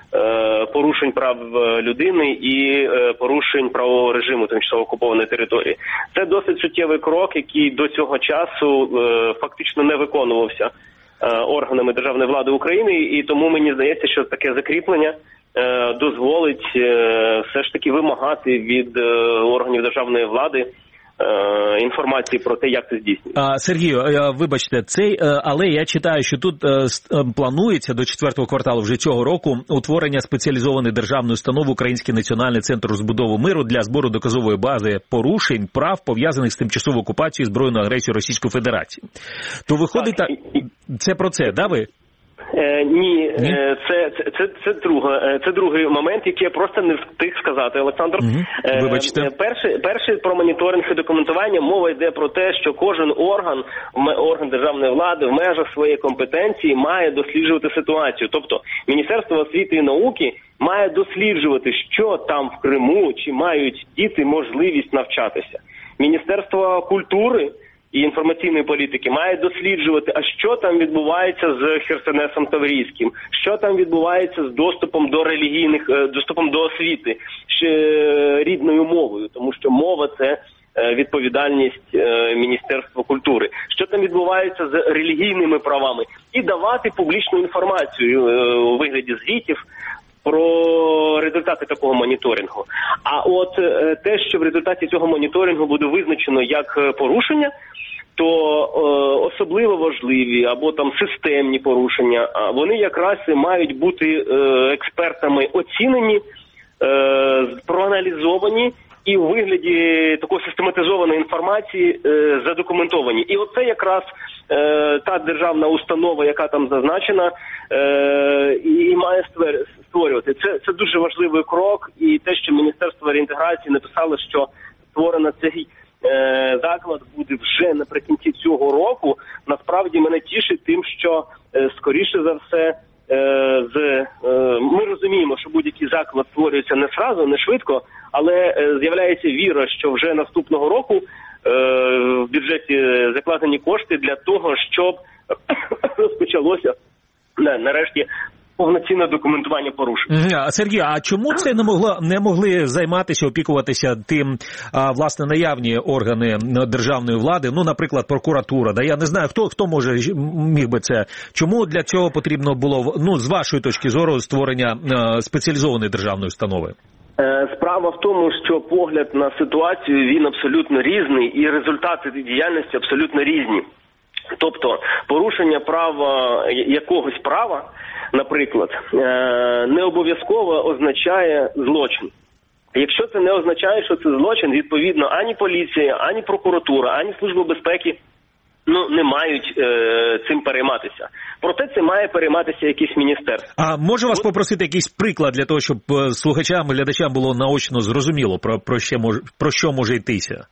порушень прав людини і порушень правового режиму тимчасово окупованої території. Це досить суттєвий крок, який до цього часу фактично не виконувався органами державної влади України, і тому мені здається, що таке закріплення дозволить все ж таки вимагати від органів державної влади інформації про те, як це здійснюється. Сергію, вибачте, але я читаю, що тут планується до 4-го кварталу вже цього року утворення спеціалізованої державної установи Український національний центр розбудови миру для збору доказової бази порушень прав, пов'язаних з тимчасовою окупацією і збройною агресією Російської Федерації. То виходить, це про це, да, ви? Ні, це другий момент, який я просто не встиг сказати, Олександр. Вибачте. Перший про моніторинг і документування. Мова йде про те, що кожен орган державної влади в межах своєї компетенції має досліджувати ситуацію. Тобто Міністерство освіти і науки має досліджувати, що там в Криму, чи мають діти можливість навчатися. Міністерство культури і інформаційної політики має досліджувати, а що там відбувається з Херсонесом Таврійським, що там відбувається з доступом до доступом до освіти рідною мовою, тому що мова – це відповідальність Міністерства культури. Що там відбувається з релігійними правами? І давати публічну інформацію у вигляді звітів про результати такого моніторингу. А от те, що в результаті цього моніторингу буде визначено як порушення, то особливо важливі або там системні порушення, вони якраз мають бути експертами оцінені, проаналізовані і у вигляді такої систематизованої інформації задокументовані. І оце якраз та державна установа, яка там зазначена, і має створювати. Це дуже важливий крок, і те, що Міністерство реінтеграції написало, що створено цей заклад буде вже наприкінці цього року, насправді мене тішить тим, що скоріше за все ми розуміємо, що будь-який заклад створюється не зразу, не швидко, але з'являється віра, що вже наступного року в бюджеті закладені кошти для того, щоб розпочалося нарешті повноцінне документування порушень. Сергій, а чому це не могли займатися, опікуватися тим, власне, наявні органи державної влади, ну, наприклад, прокуратура, да? Я не знаю, хто міг би це. Чому для цього потрібно було, ну, з вашої точки зору, створення спеціалізованої державної установи? Справа в тому, що погляд на ситуацію, він абсолютно різний, і результати діяльності абсолютно різні. Тобто, порушення права, якогось права, наприклад, не обов'язково означає злочин. Якщо це не означає, що це злочин, відповідно, ані поліція, ані прокуратура, ані Служба безпеки не мають цим перейматися. Проте це має перейматися якесь міністерство. А можу вас попросити якийсь приклад для того, щоб слухачам і глядачам було наочно зрозуміло, про що може йтися?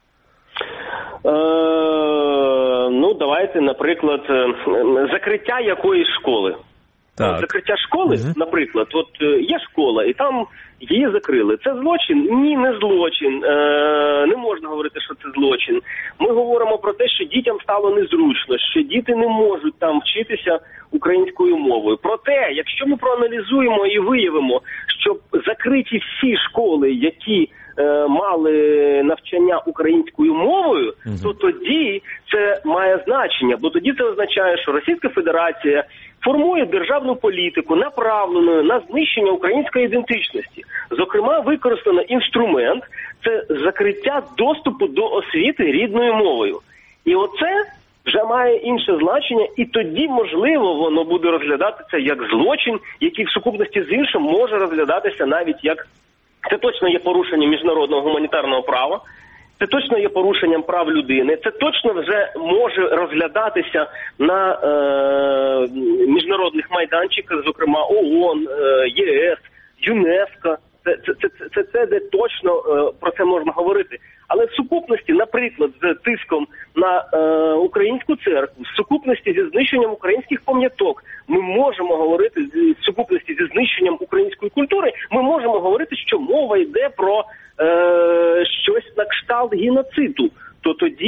Давайте, наприклад, закриття якоїсь школи. Так. Закриття школи, наприклад, от є школа, і там її закрили. Це злочин? Ні, не злочин. Не можна говорити, що це злочин. Ми говоримо про те, що дітям стало незручно, що діти не можуть там вчитися українською мовою. Проте, якщо ми проаналізуємо і виявимо, що закриті всі школи, які мали навчання українською мовою, то тоді це має значення, бо тоді це означає, що Російська Федерація формує державну політику, направлену на знищення української ідентичності. Зокрема, використано інструмент – це закриття доступу до освіти рідною мовою. І оце вже має інше значення, і тоді, можливо, воно буде розглядатися як злочин, який в сукупності з іншим може розглядатися навіть як це точно є порушенням міжнародного гуманітарного права, це точно є порушенням прав людини, це точно вже може розглядатися на міжнародних майданчиках, зокрема ООН, ЄС, ЮНЕСКО. Це де точно про це можна говорити. Але в сукупності, наприклад, з тиском на українську церкву, в сукупності зі знищенням українських пам'яток, ми можемо говорити, в сукупності зі знищенням української культури, ми можемо говорити, що мова йде про щось на кшталт геноциду. То тоді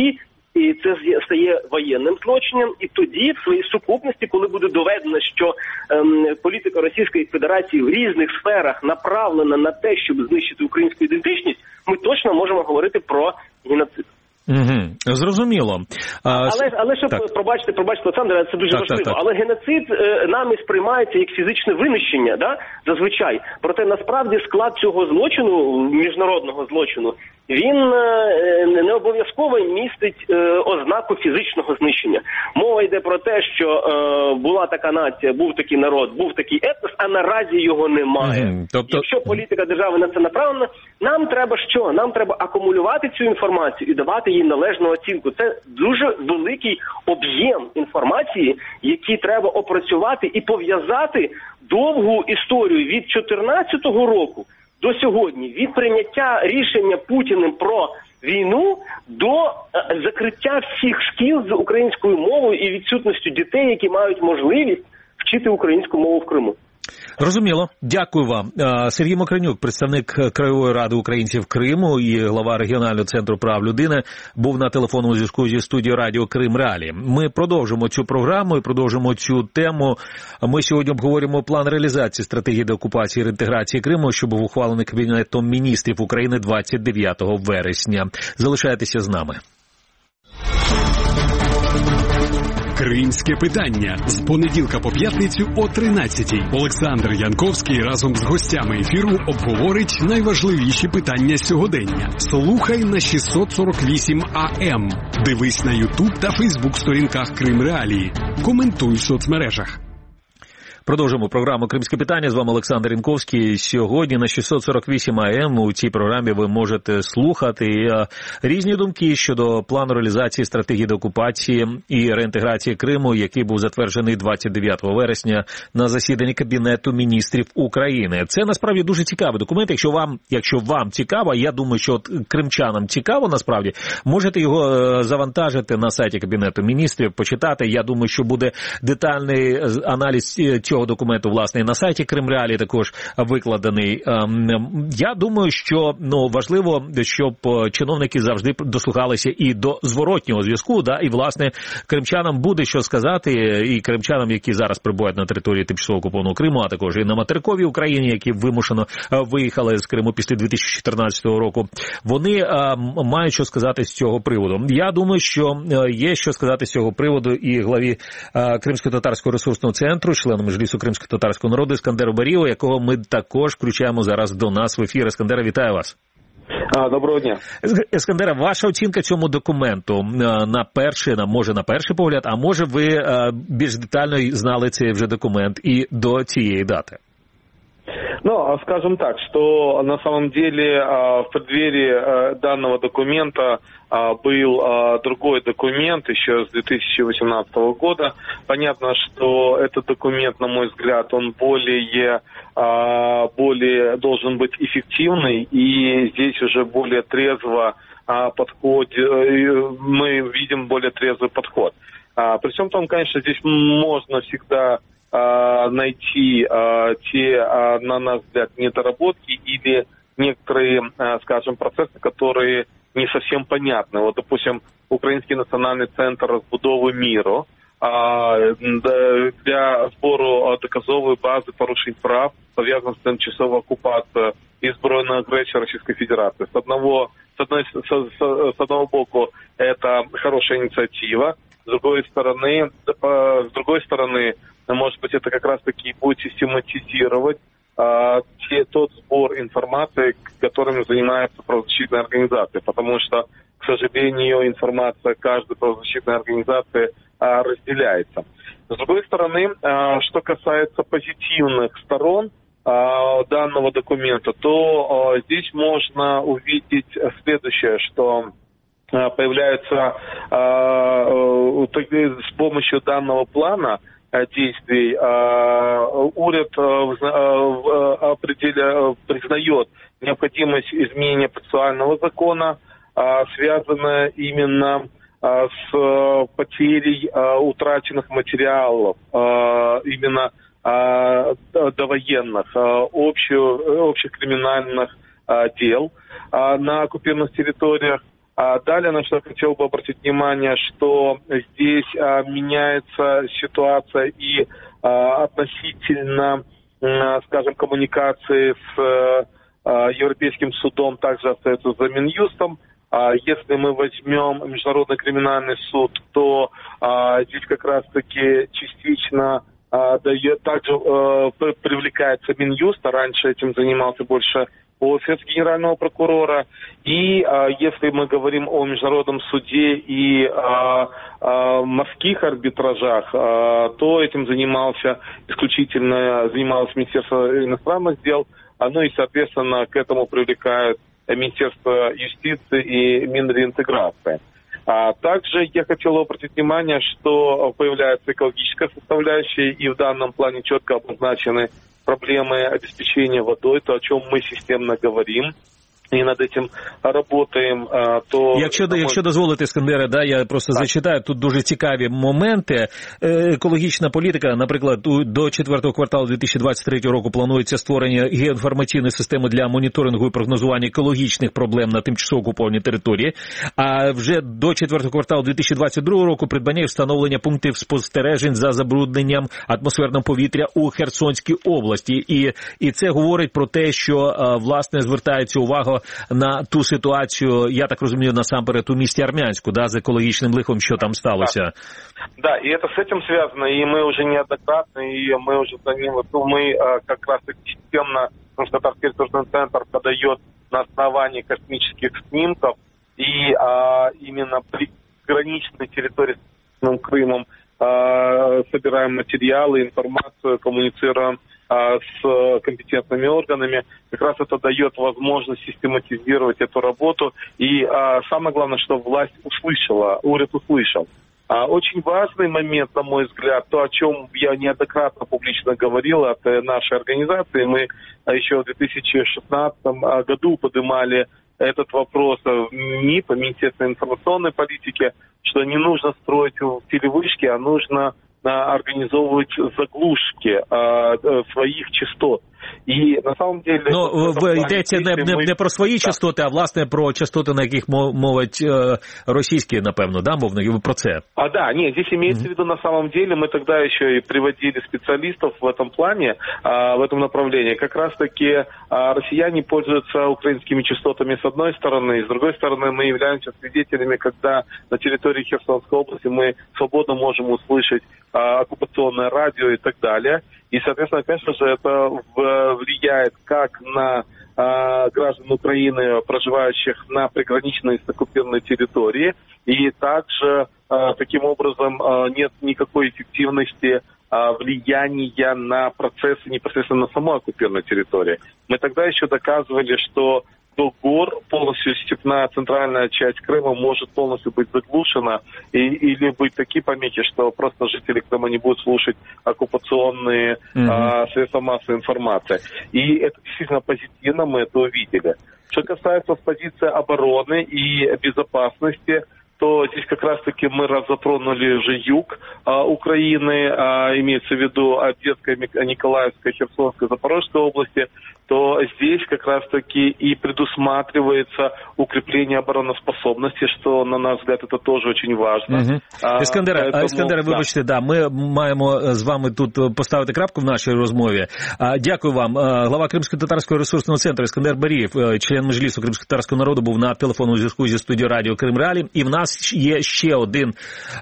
і це стає воєнним злочином, і тоді, в своїй сукупності, коли буде доведено, що політика Російської Федерації в різних сферах направлена на те, щоб знищити українську ідентичність, ми точно можемо говорити про геноцид. Зрозуміло. Але щоб, пробачте, Олександре, це дуже важливо. Так. Але геноцид нами сприймається як фізичне винищення, да? Зазвичай. Проте насправді склад цього злочину, міжнародного злочину, він не обов'язково містить ознаку фізичного знищення. Мова йде про те, що була така нація, був такий народ, був такий етнос, а наразі його немає. Тобто... Якщо політика держави на це направлена, нам треба що? Нам треба акумулювати цю інформацію і давати їй належну оцінку. Це дуже великий об'єм інформації, який треба опрацювати і пов'язати довгу історію від 2014 року до сьогодні, від прийняття рішення Путіним про війну до закриття всіх шкіл з українською мовою і відсутністю дітей, які мають можливість вчити українську мову в Криму. Розуміло. Дякую вам. Сергій Мокринюк, представник Краєвої ради українців Криму і глава регіонального центру прав людини, був на телефонному зв'язку зі студією радіо Крим Реалії. Ми продовжимо цю програму і продовжимо цю тему. Ми сьогодні обговорюємо план реалізації стратегії деокупації і реінтеграції Криму, що був ухвалений Кабінетом міністрів України 29 вересня. Залишайтеся з нами. Кримське питання з понеділка по п'ятницю о 13-й. Олександр Янковський разом з гостями ефіру обговорить найважливіші питання сьогодення. Слухай на 648 АМ. Дивись на Ютуб та Фейсбук сторінках Крим Реалії. Коментуй в соцмережах. Продовжуємо програму «Кримське питання». З вами Олександр Янковський. Сьогодні на 648 АМ у цій програмі ви можете слухати різні думки щодо плану реалізації стратегії деокупації і реінтеграції Криму, який був затверджений 29 вересня на засіданні Кабінету міністрів України. Це насправді дуже цікавий документ. Якщо вам цікаво, я думаю, що кримчанам цікаво насправді, можете його завантажити на сайті Кабінету міністрів, почитати. Я думаю, що буде детальний аналіз цього документу, власне, і на сайті Крим Реалії також викладений. Я думаю, що важливо, щоб чиновники завжди дослухалися і до зворотнього зв'язку, і, власне, кримчанам буде що сказати, і кримчанам, які зараз перебувають на території тимчасово окупованого Криму, а також і на материковій Україні, які вимушено виїхали з Криму після 2014 року, вони мають що сказати з цього приводу. Я думаю, що є що сказати з цього приводу і главі Кримсько-татарського ресурсного центру, члену Меджлісу кримсько-татарського народу Іскандеру Барієву, якого ми також включаємо зараз до нас в ефір. Іскандера, вітаю вас. Доброго дня. Іскандера, ваша оцінка цьому документу на перший погляд, а може ви більш детально знали цей вже документ і до цієї дати? Скажем так, что на самом деле в преддверии данного документа был другой документ еще с 2018 года. Понятно, что этот документ, на мой взгляд, он более должен быть эффективный, и здесь уже более трезво мы видим более трезвый подход. При всем том, конечно, здесь можно всегда найти те, на наш взгляд, недоработки или некоторые, скажем, процессы, которые не совсем понятны. Вот, допустим, Украинский национальный центр розбудови миру для сбору доказової бази порушень прав, пов'язаних з тимчасовою окупацією і збройною агресією Російської Федерації. С одного боку, это хорошая инициатива, с другой стороны, может быть, это как раз-таки будет систематизировать тот сбор информации, которым занимается правозащитная организация, потому что, к сожалению, информация каждой правозащитной организации разделяется. С другой стороны, что касается позитивных сторон данного документа, то здесь можно увидеть следующее, что появляется с помощью данного плана действий уряд признает необходимость изменения процессуального закона, связанное именно с потерей утраченных материалов, именно довоенных, общих криминальных дел на оккупированных территориях. Далее, на что я хотел бы обратить внимание, что здесь меняется ситуация и относительно, скажем, коммуникации с Европейским судом, также остается за Минюстом. Если мы возьмем Международный криминальный суд, то здесь как раз-таки частично также привлекается Минюст, а раньше этим занимался больше офис генерального прокурора. И если мы говорим о Международном суде и морских арбитражах, то этим занималось Министерство иностранных дел, ну и, соответственно, к этому привлекают Министерство юстиции и Минреинтеграции. Также я хотел обратить внимание, что появляется экологическая составляющая, и в данном плане четко обозначены проблемы обеспечения водой, то, о чем мы системно говорим. І над цим працюємо, то... Якщо дозволите, Іскандере, я просто зачитаю, тут дуже цікаві моменти. Екологічна політика, наприклад, до 4-го кварталу 2023 року планується створення геоінформаційної системи для моніторингу і прогнозування екологічних проблем на тимчасово окупованій території, а вже до 4-го кварталу 2022 року придбання і встановлення пунктів спостережень за забрудненням атмосферного повітря у Херсонській області. І це говорить про те, що, власне, звертається увага на ту ситуацію, я так розумію, насамперед у місті Армянську, з екологічним лихом, що там сталося. Да, и это с этим связано, и мы уже неоднократно, и мы уже мы как раз системно, Татарский ресурсный центр подает на основании космических снимков, и именно при граничной территории с Крымом собираем материалы, информацию, коммуницируем с компетентными органами. Как раз это дает возможность систематизировать эту работу. И самое главное, что власть услышала, уряд услышал. Очень важный момент, на мой взгляд, то, о чем я неоднократно публично говорил от нашей организации. Мы еще в 2016 году поднимали этот вопрос в МИП, Министерство информационной политики, что не нужно строить телевышки, а нужно организовывать заглушки своїх частот. І на самом деле... Йдеться не про свої частоти, а власне про частоти, на яких мовить російські, напевно, мовники, про це? Нет, здесь имеется в виду на самом деле, мы тогда еще и приводили специалистов в этом плане, в этом направлении. Как раз-таки россияне пользуются украинскими частотами с одной стороны, и с другой стороны мы являемся свидетелями, когда на территории Херсонской области мы свободно можем услышать оккупационное радио и так далее. И, соответственно, конечно же, это влияет как на граждан Украины, проживающих на приграничной с оккупированной территории, и также таким образом нет никакой эффективности влияния на процессы непосредственно на самой оккупированной территории. Мы тогда еще доказывали, что до гор полностью степная центральная часть Крыма может полностью быть заглушена или быть такие помехи, что просто жители Крыма не будут слушать оккупационные средства массовой информации. И это действительно позитивно, мы это увидели. Что касается позиции обороны и безопасности, то здесь как раз-таки мы затронули уже юг Украины, имеется в виду Одесская, Николаевская, Херсонская, Запорожская области, то здесь как раз-таки и предусматривается укрепление обороноспособности, что, на наш взгляд, это тоже очень важно. Іскандере, вибачте, ми маємо з вами тут поставити крапку в нашій розмові. Дякую вам. Глава Кримсько-татарського ресурсного центру Іскандер Барієв, член Меджлісу кримсько-татарського народу, був на телефонному зв'язку зі студією радіо Крим Реалі. І в нас є ще один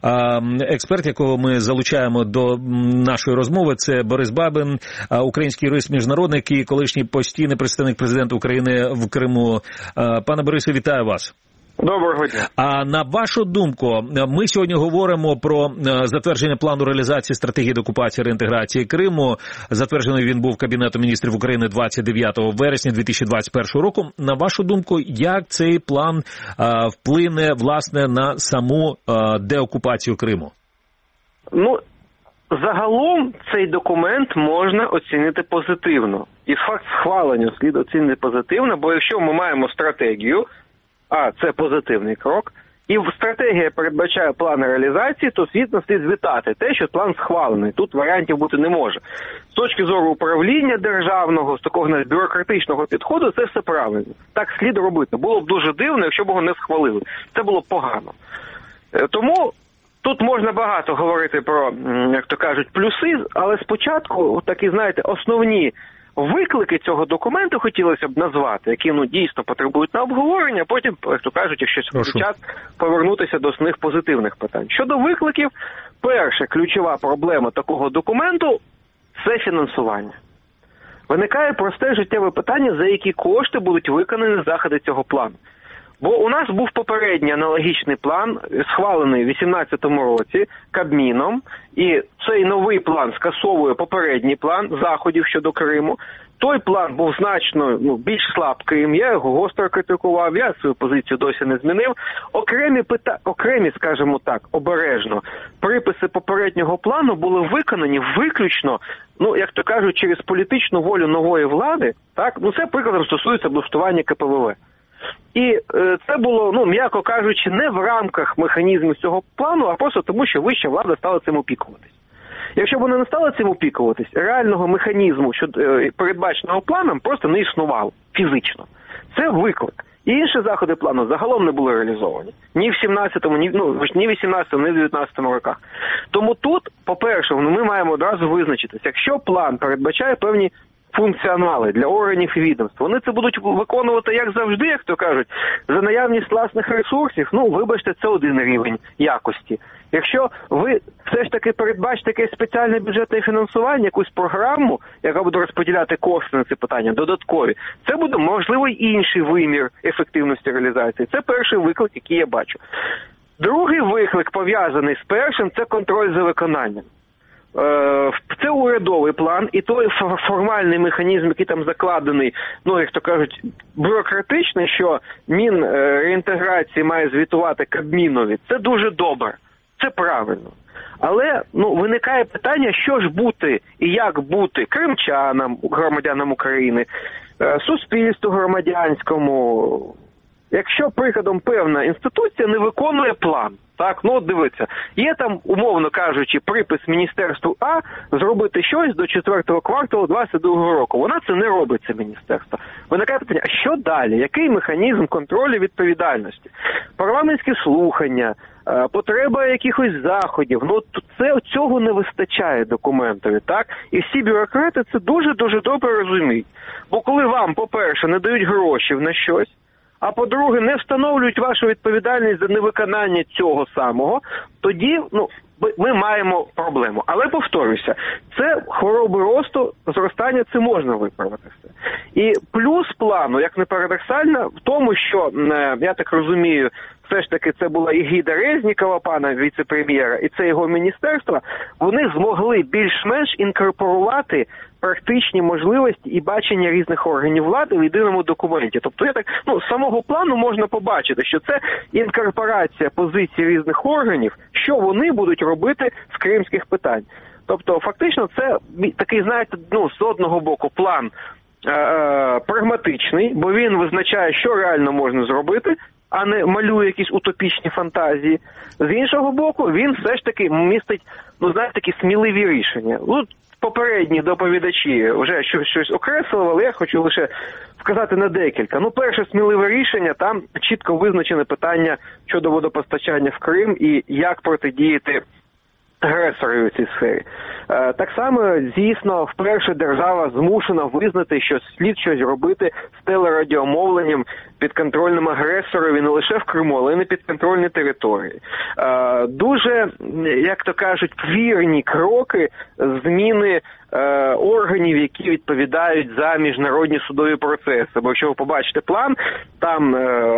експерт, якого ми залучаємо до нашої розмови. Це Борис Бабин, український юрист, міжнародник і колишній постійний представник президента України в Криму. Пане Борисе, вітаю вас. Доброго дня. А на вашу думку, ми сьогодні говоримо про затвердження плану реалізації стратегії деокупації і реінтеграції Криму. Затверджений він був Кабінетом міністрів України 29 вересня 2021 року. На вашу думку, як цей план вплине, власне, на саму деокупацію Криму? Загалом цей документ можна оцінити позитивно. І факт схвалення слід оцінити позитивно, бо якщо ми маємо стратегію, це позитивний крок, і стратегія передбачає план реалізації, то, звісно, слід вітати те, що план схвалений. Тут варіантів бути не може. З точки зору управління державного, з такого бюрократичного підходу, це все правильно. Так слід робити. Було б дуже дивно, якщо б його не схвалили. Це було б погано. Тому тут можна багато говорити про, як то кажуть, плюси, але спочатку такі, знаєте, основні виклики цього документу хотілося б назвати, які дійсно потребують на обговорення, а потім, як то кажуть, якщо буде час, повернутися до основних позитивних питань. Щодо викликів, перша ключова проблема такого документу – це фінансування. Виникає просте життєве питання, за які кошти будуть виконані заходи цього плану. Бо у нас був попередній аналогічний план, схвалений у 2018 році Кабміном, і цей новий план скасовує попередній план заходів щодо Криму. Той план був значно більш слабким, я його гостро критикував, я свою позицію досі не змінив. Окремі, скажімо так, обережно, приписи попереднього плану були виконані виключно, як то кажуть, через політичну волю нової влади. Так? Це, прикладом, стосується облаштування КПВВ. І це було, м'яко кажучи, не в рамках механізму цього плану, а просто тому, що вища влада стала цим опікуватись. Якщо б вона не стала цим опікуватись, реального механізму, що передбаченого планом, просто не існувало фізично. Це виклик. І інші заходи плану загалом не були реалізовані. Ні в 17-му, ні в 18-му, ні в 19-му роках. Тому тут, по-перше, ми маємо одразу визначитися. Якщо план передбачає певні функціонали для органів і відомств, вони це будуть виконувати, як завжди, як то кажуть, за наявність власних ресурсів, вибачте, це один рівень якості. Якщо ви все ж таки передбачите якесь спеціальне бюджетне фінансування, якусь програму, яка буде розподіляти кошти на ці питання, додаткові, це буде, можливо, інший вимір ефективності реалізації. Це перший виклик, який я бачу. Другий виклик, пов'язаний з першим, це контроль за виконанням. Це урядовий план, і той формальний механізм, який там закладений, як то кажуть, бюрократичний, що Мінреінтеграції має звітувати Кабмінові, це дуже добре, це правильно. Але виникає питання, що ж бути і як бути кримчанам, громадянам України, суспільству громадянському, якщо, прикладом, певна інституція не виконує план. Так, дивіться, є там, умовно кажучи, припис Міністерству А зробити щось до 4-го кварталу 2022 року. Вона це не робить, це міністерство. Виникає питання, а що далі? Який механізм контролю відповідальності? Парламентські слухання, потреба якихось заходів. Цього не вистачає документові, так? І всі бюрократи це дуже-дуже добре розуміють. Бо коли вам, по-перше, не дають гроші на щось, а по-друге, не встановлюють вашу відповідальність за невиконання цього самого, тоді, ми маємо проблему. Але, повторюся, це хвороби росту, зростання, це можна виправити все. І плюс плану, як не парадоксально, в тому, що, я так розумію, все ж таки це була егіда Резнікова, пана віце-прем'єра, і це його міністерство, вони змогли більш-менш інкорпорувати практичні можливості і бачення різних органів влади в єдиному документі. Тобто, з самого плану можна побачити, що це інкорпорація позицій різних органів, що вони будуть робити з кримських питань. Тобто, фактично, це такий, знаєте, з одного боку план прагматичний, бо він визначає, що реально можна зробити, а не малює якісь утопічні фантазії. З іншого боку, він все ж таки містить, такі сміливі рішення. Попередні доповідачі вже щось окреслили, але я хочу лише вказати на декілька. Перше сміливе рішення, там чітко визначене питання щодо водопостачання в Крим і як протидіяти агресорів у цій сфері. Так само, звісно, вперше держава змушена визнати, що слід щось робити з телерадіомовленням підконтрольним агресорові не лише в Криму, але й на підконтрольній території. Дуже, як то кажуть, вірні кроки зміни органів, які відповідають за міжнародні судові процеси. Бо якщо ви побачите план, там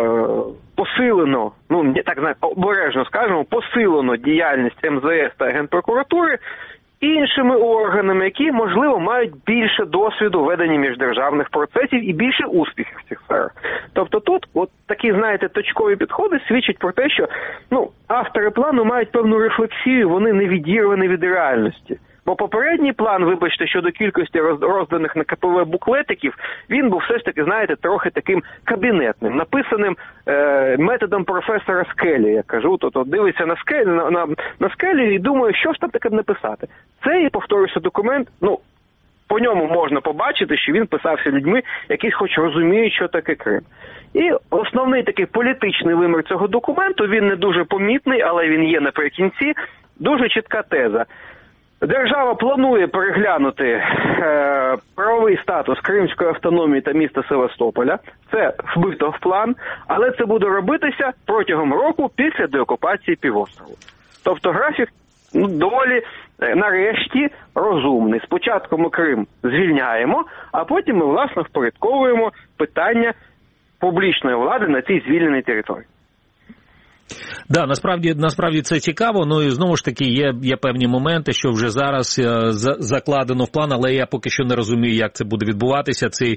посилено, обережно скажемо, посилено діяльність МЗС та Генпрокуратури іншими органами, які, можливо, мають більше досвіду ведення міждержавних процесів і більше успіхів в цих сферах. Тобто тут такі, точкові підходи свідчать про те, що автори плану мають певну рефлексію, вони не відірвані від реальності. Бо попередній план, вибачте, щодо кількості розданих на КПВ буклетиків, він був все ж таки, знаєте, трохи таким кабінетним, написаним методом професора Скелі, я кажу. Тобто дивиться на Скелі і думає, що ж там таке написати. Це, я повторюся, документ, по ньому можна побачити, що він писався людьми, які хоч розуміють, що таке Крим. І основний такий політичний вимір цього документу, він не дуже помітний, але він є наприкінці, дуже чітка теза. Держава планує переглянути правовий статус Кримської автономії та міста Севастополя. Це вбито в план, але це буде робитися протягом року після деокупації півострову. Тобто графік доволі, нарешті, розумний. Спочатку ми Крим звільняємо, а потім ми, власне, впорядковуємо питання публічної влади на цій звільненій території. Да, насправді це цікаво, і знову ж таки є певні моменти, що вже зараз закладено в план, але я поки що не розумію, як це буде відбуватися, цей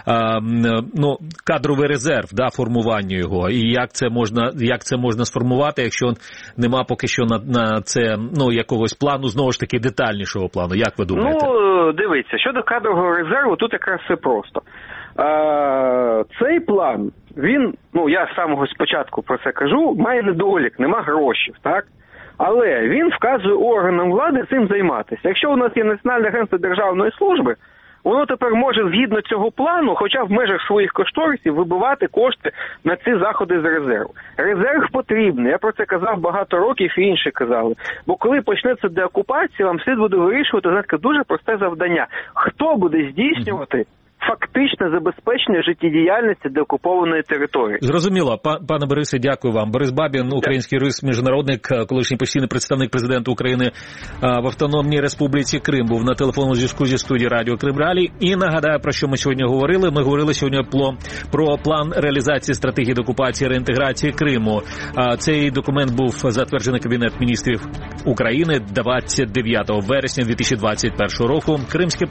кадровий резерв, формування його, і як це можна сформувати, якщо нема поки що на це якогось плану, знову ж таки детальнішого плану. Як ви думаєте? Дивіться, щодо кадрового резерву, тут якраз все просто. Цей план, він, я з самого спочатку про це кажу, має недолік, нема грошей, так? Але він вказує органам влади цим займатися. Якщо у нас є Національне агентство державної служби, воно тепер може згідно цього плану, хоча в межах своїх кошторисів, вибивати кошти на ці заходи з резерву. Резерв потрібний, я про це казав багато років і інші казали. Бо коли почнеться деокупація, вам слід буде вирішувати, знаєте, дуже просте завдання. Хто буде здійснювати фактичне забезпечення життєдіяльності деокупованої території. Зрозуміло. Пане Борисе, дякую вам. Борис Бабін, український юрист, міжнародник, колишній постійний представник президента України в Автономній Республіці Крим, був на телефонному зв'язку зі студії Радіо Крим Реалії. І нагадаю, про що ми сьогодні говорили. Ми говорили сьогодні про план реалізації стратегії деокупації і реінтеграції Криму. Цей документ був затверджений Кабінет міністрів України 29 вересня 2021 року. Кримське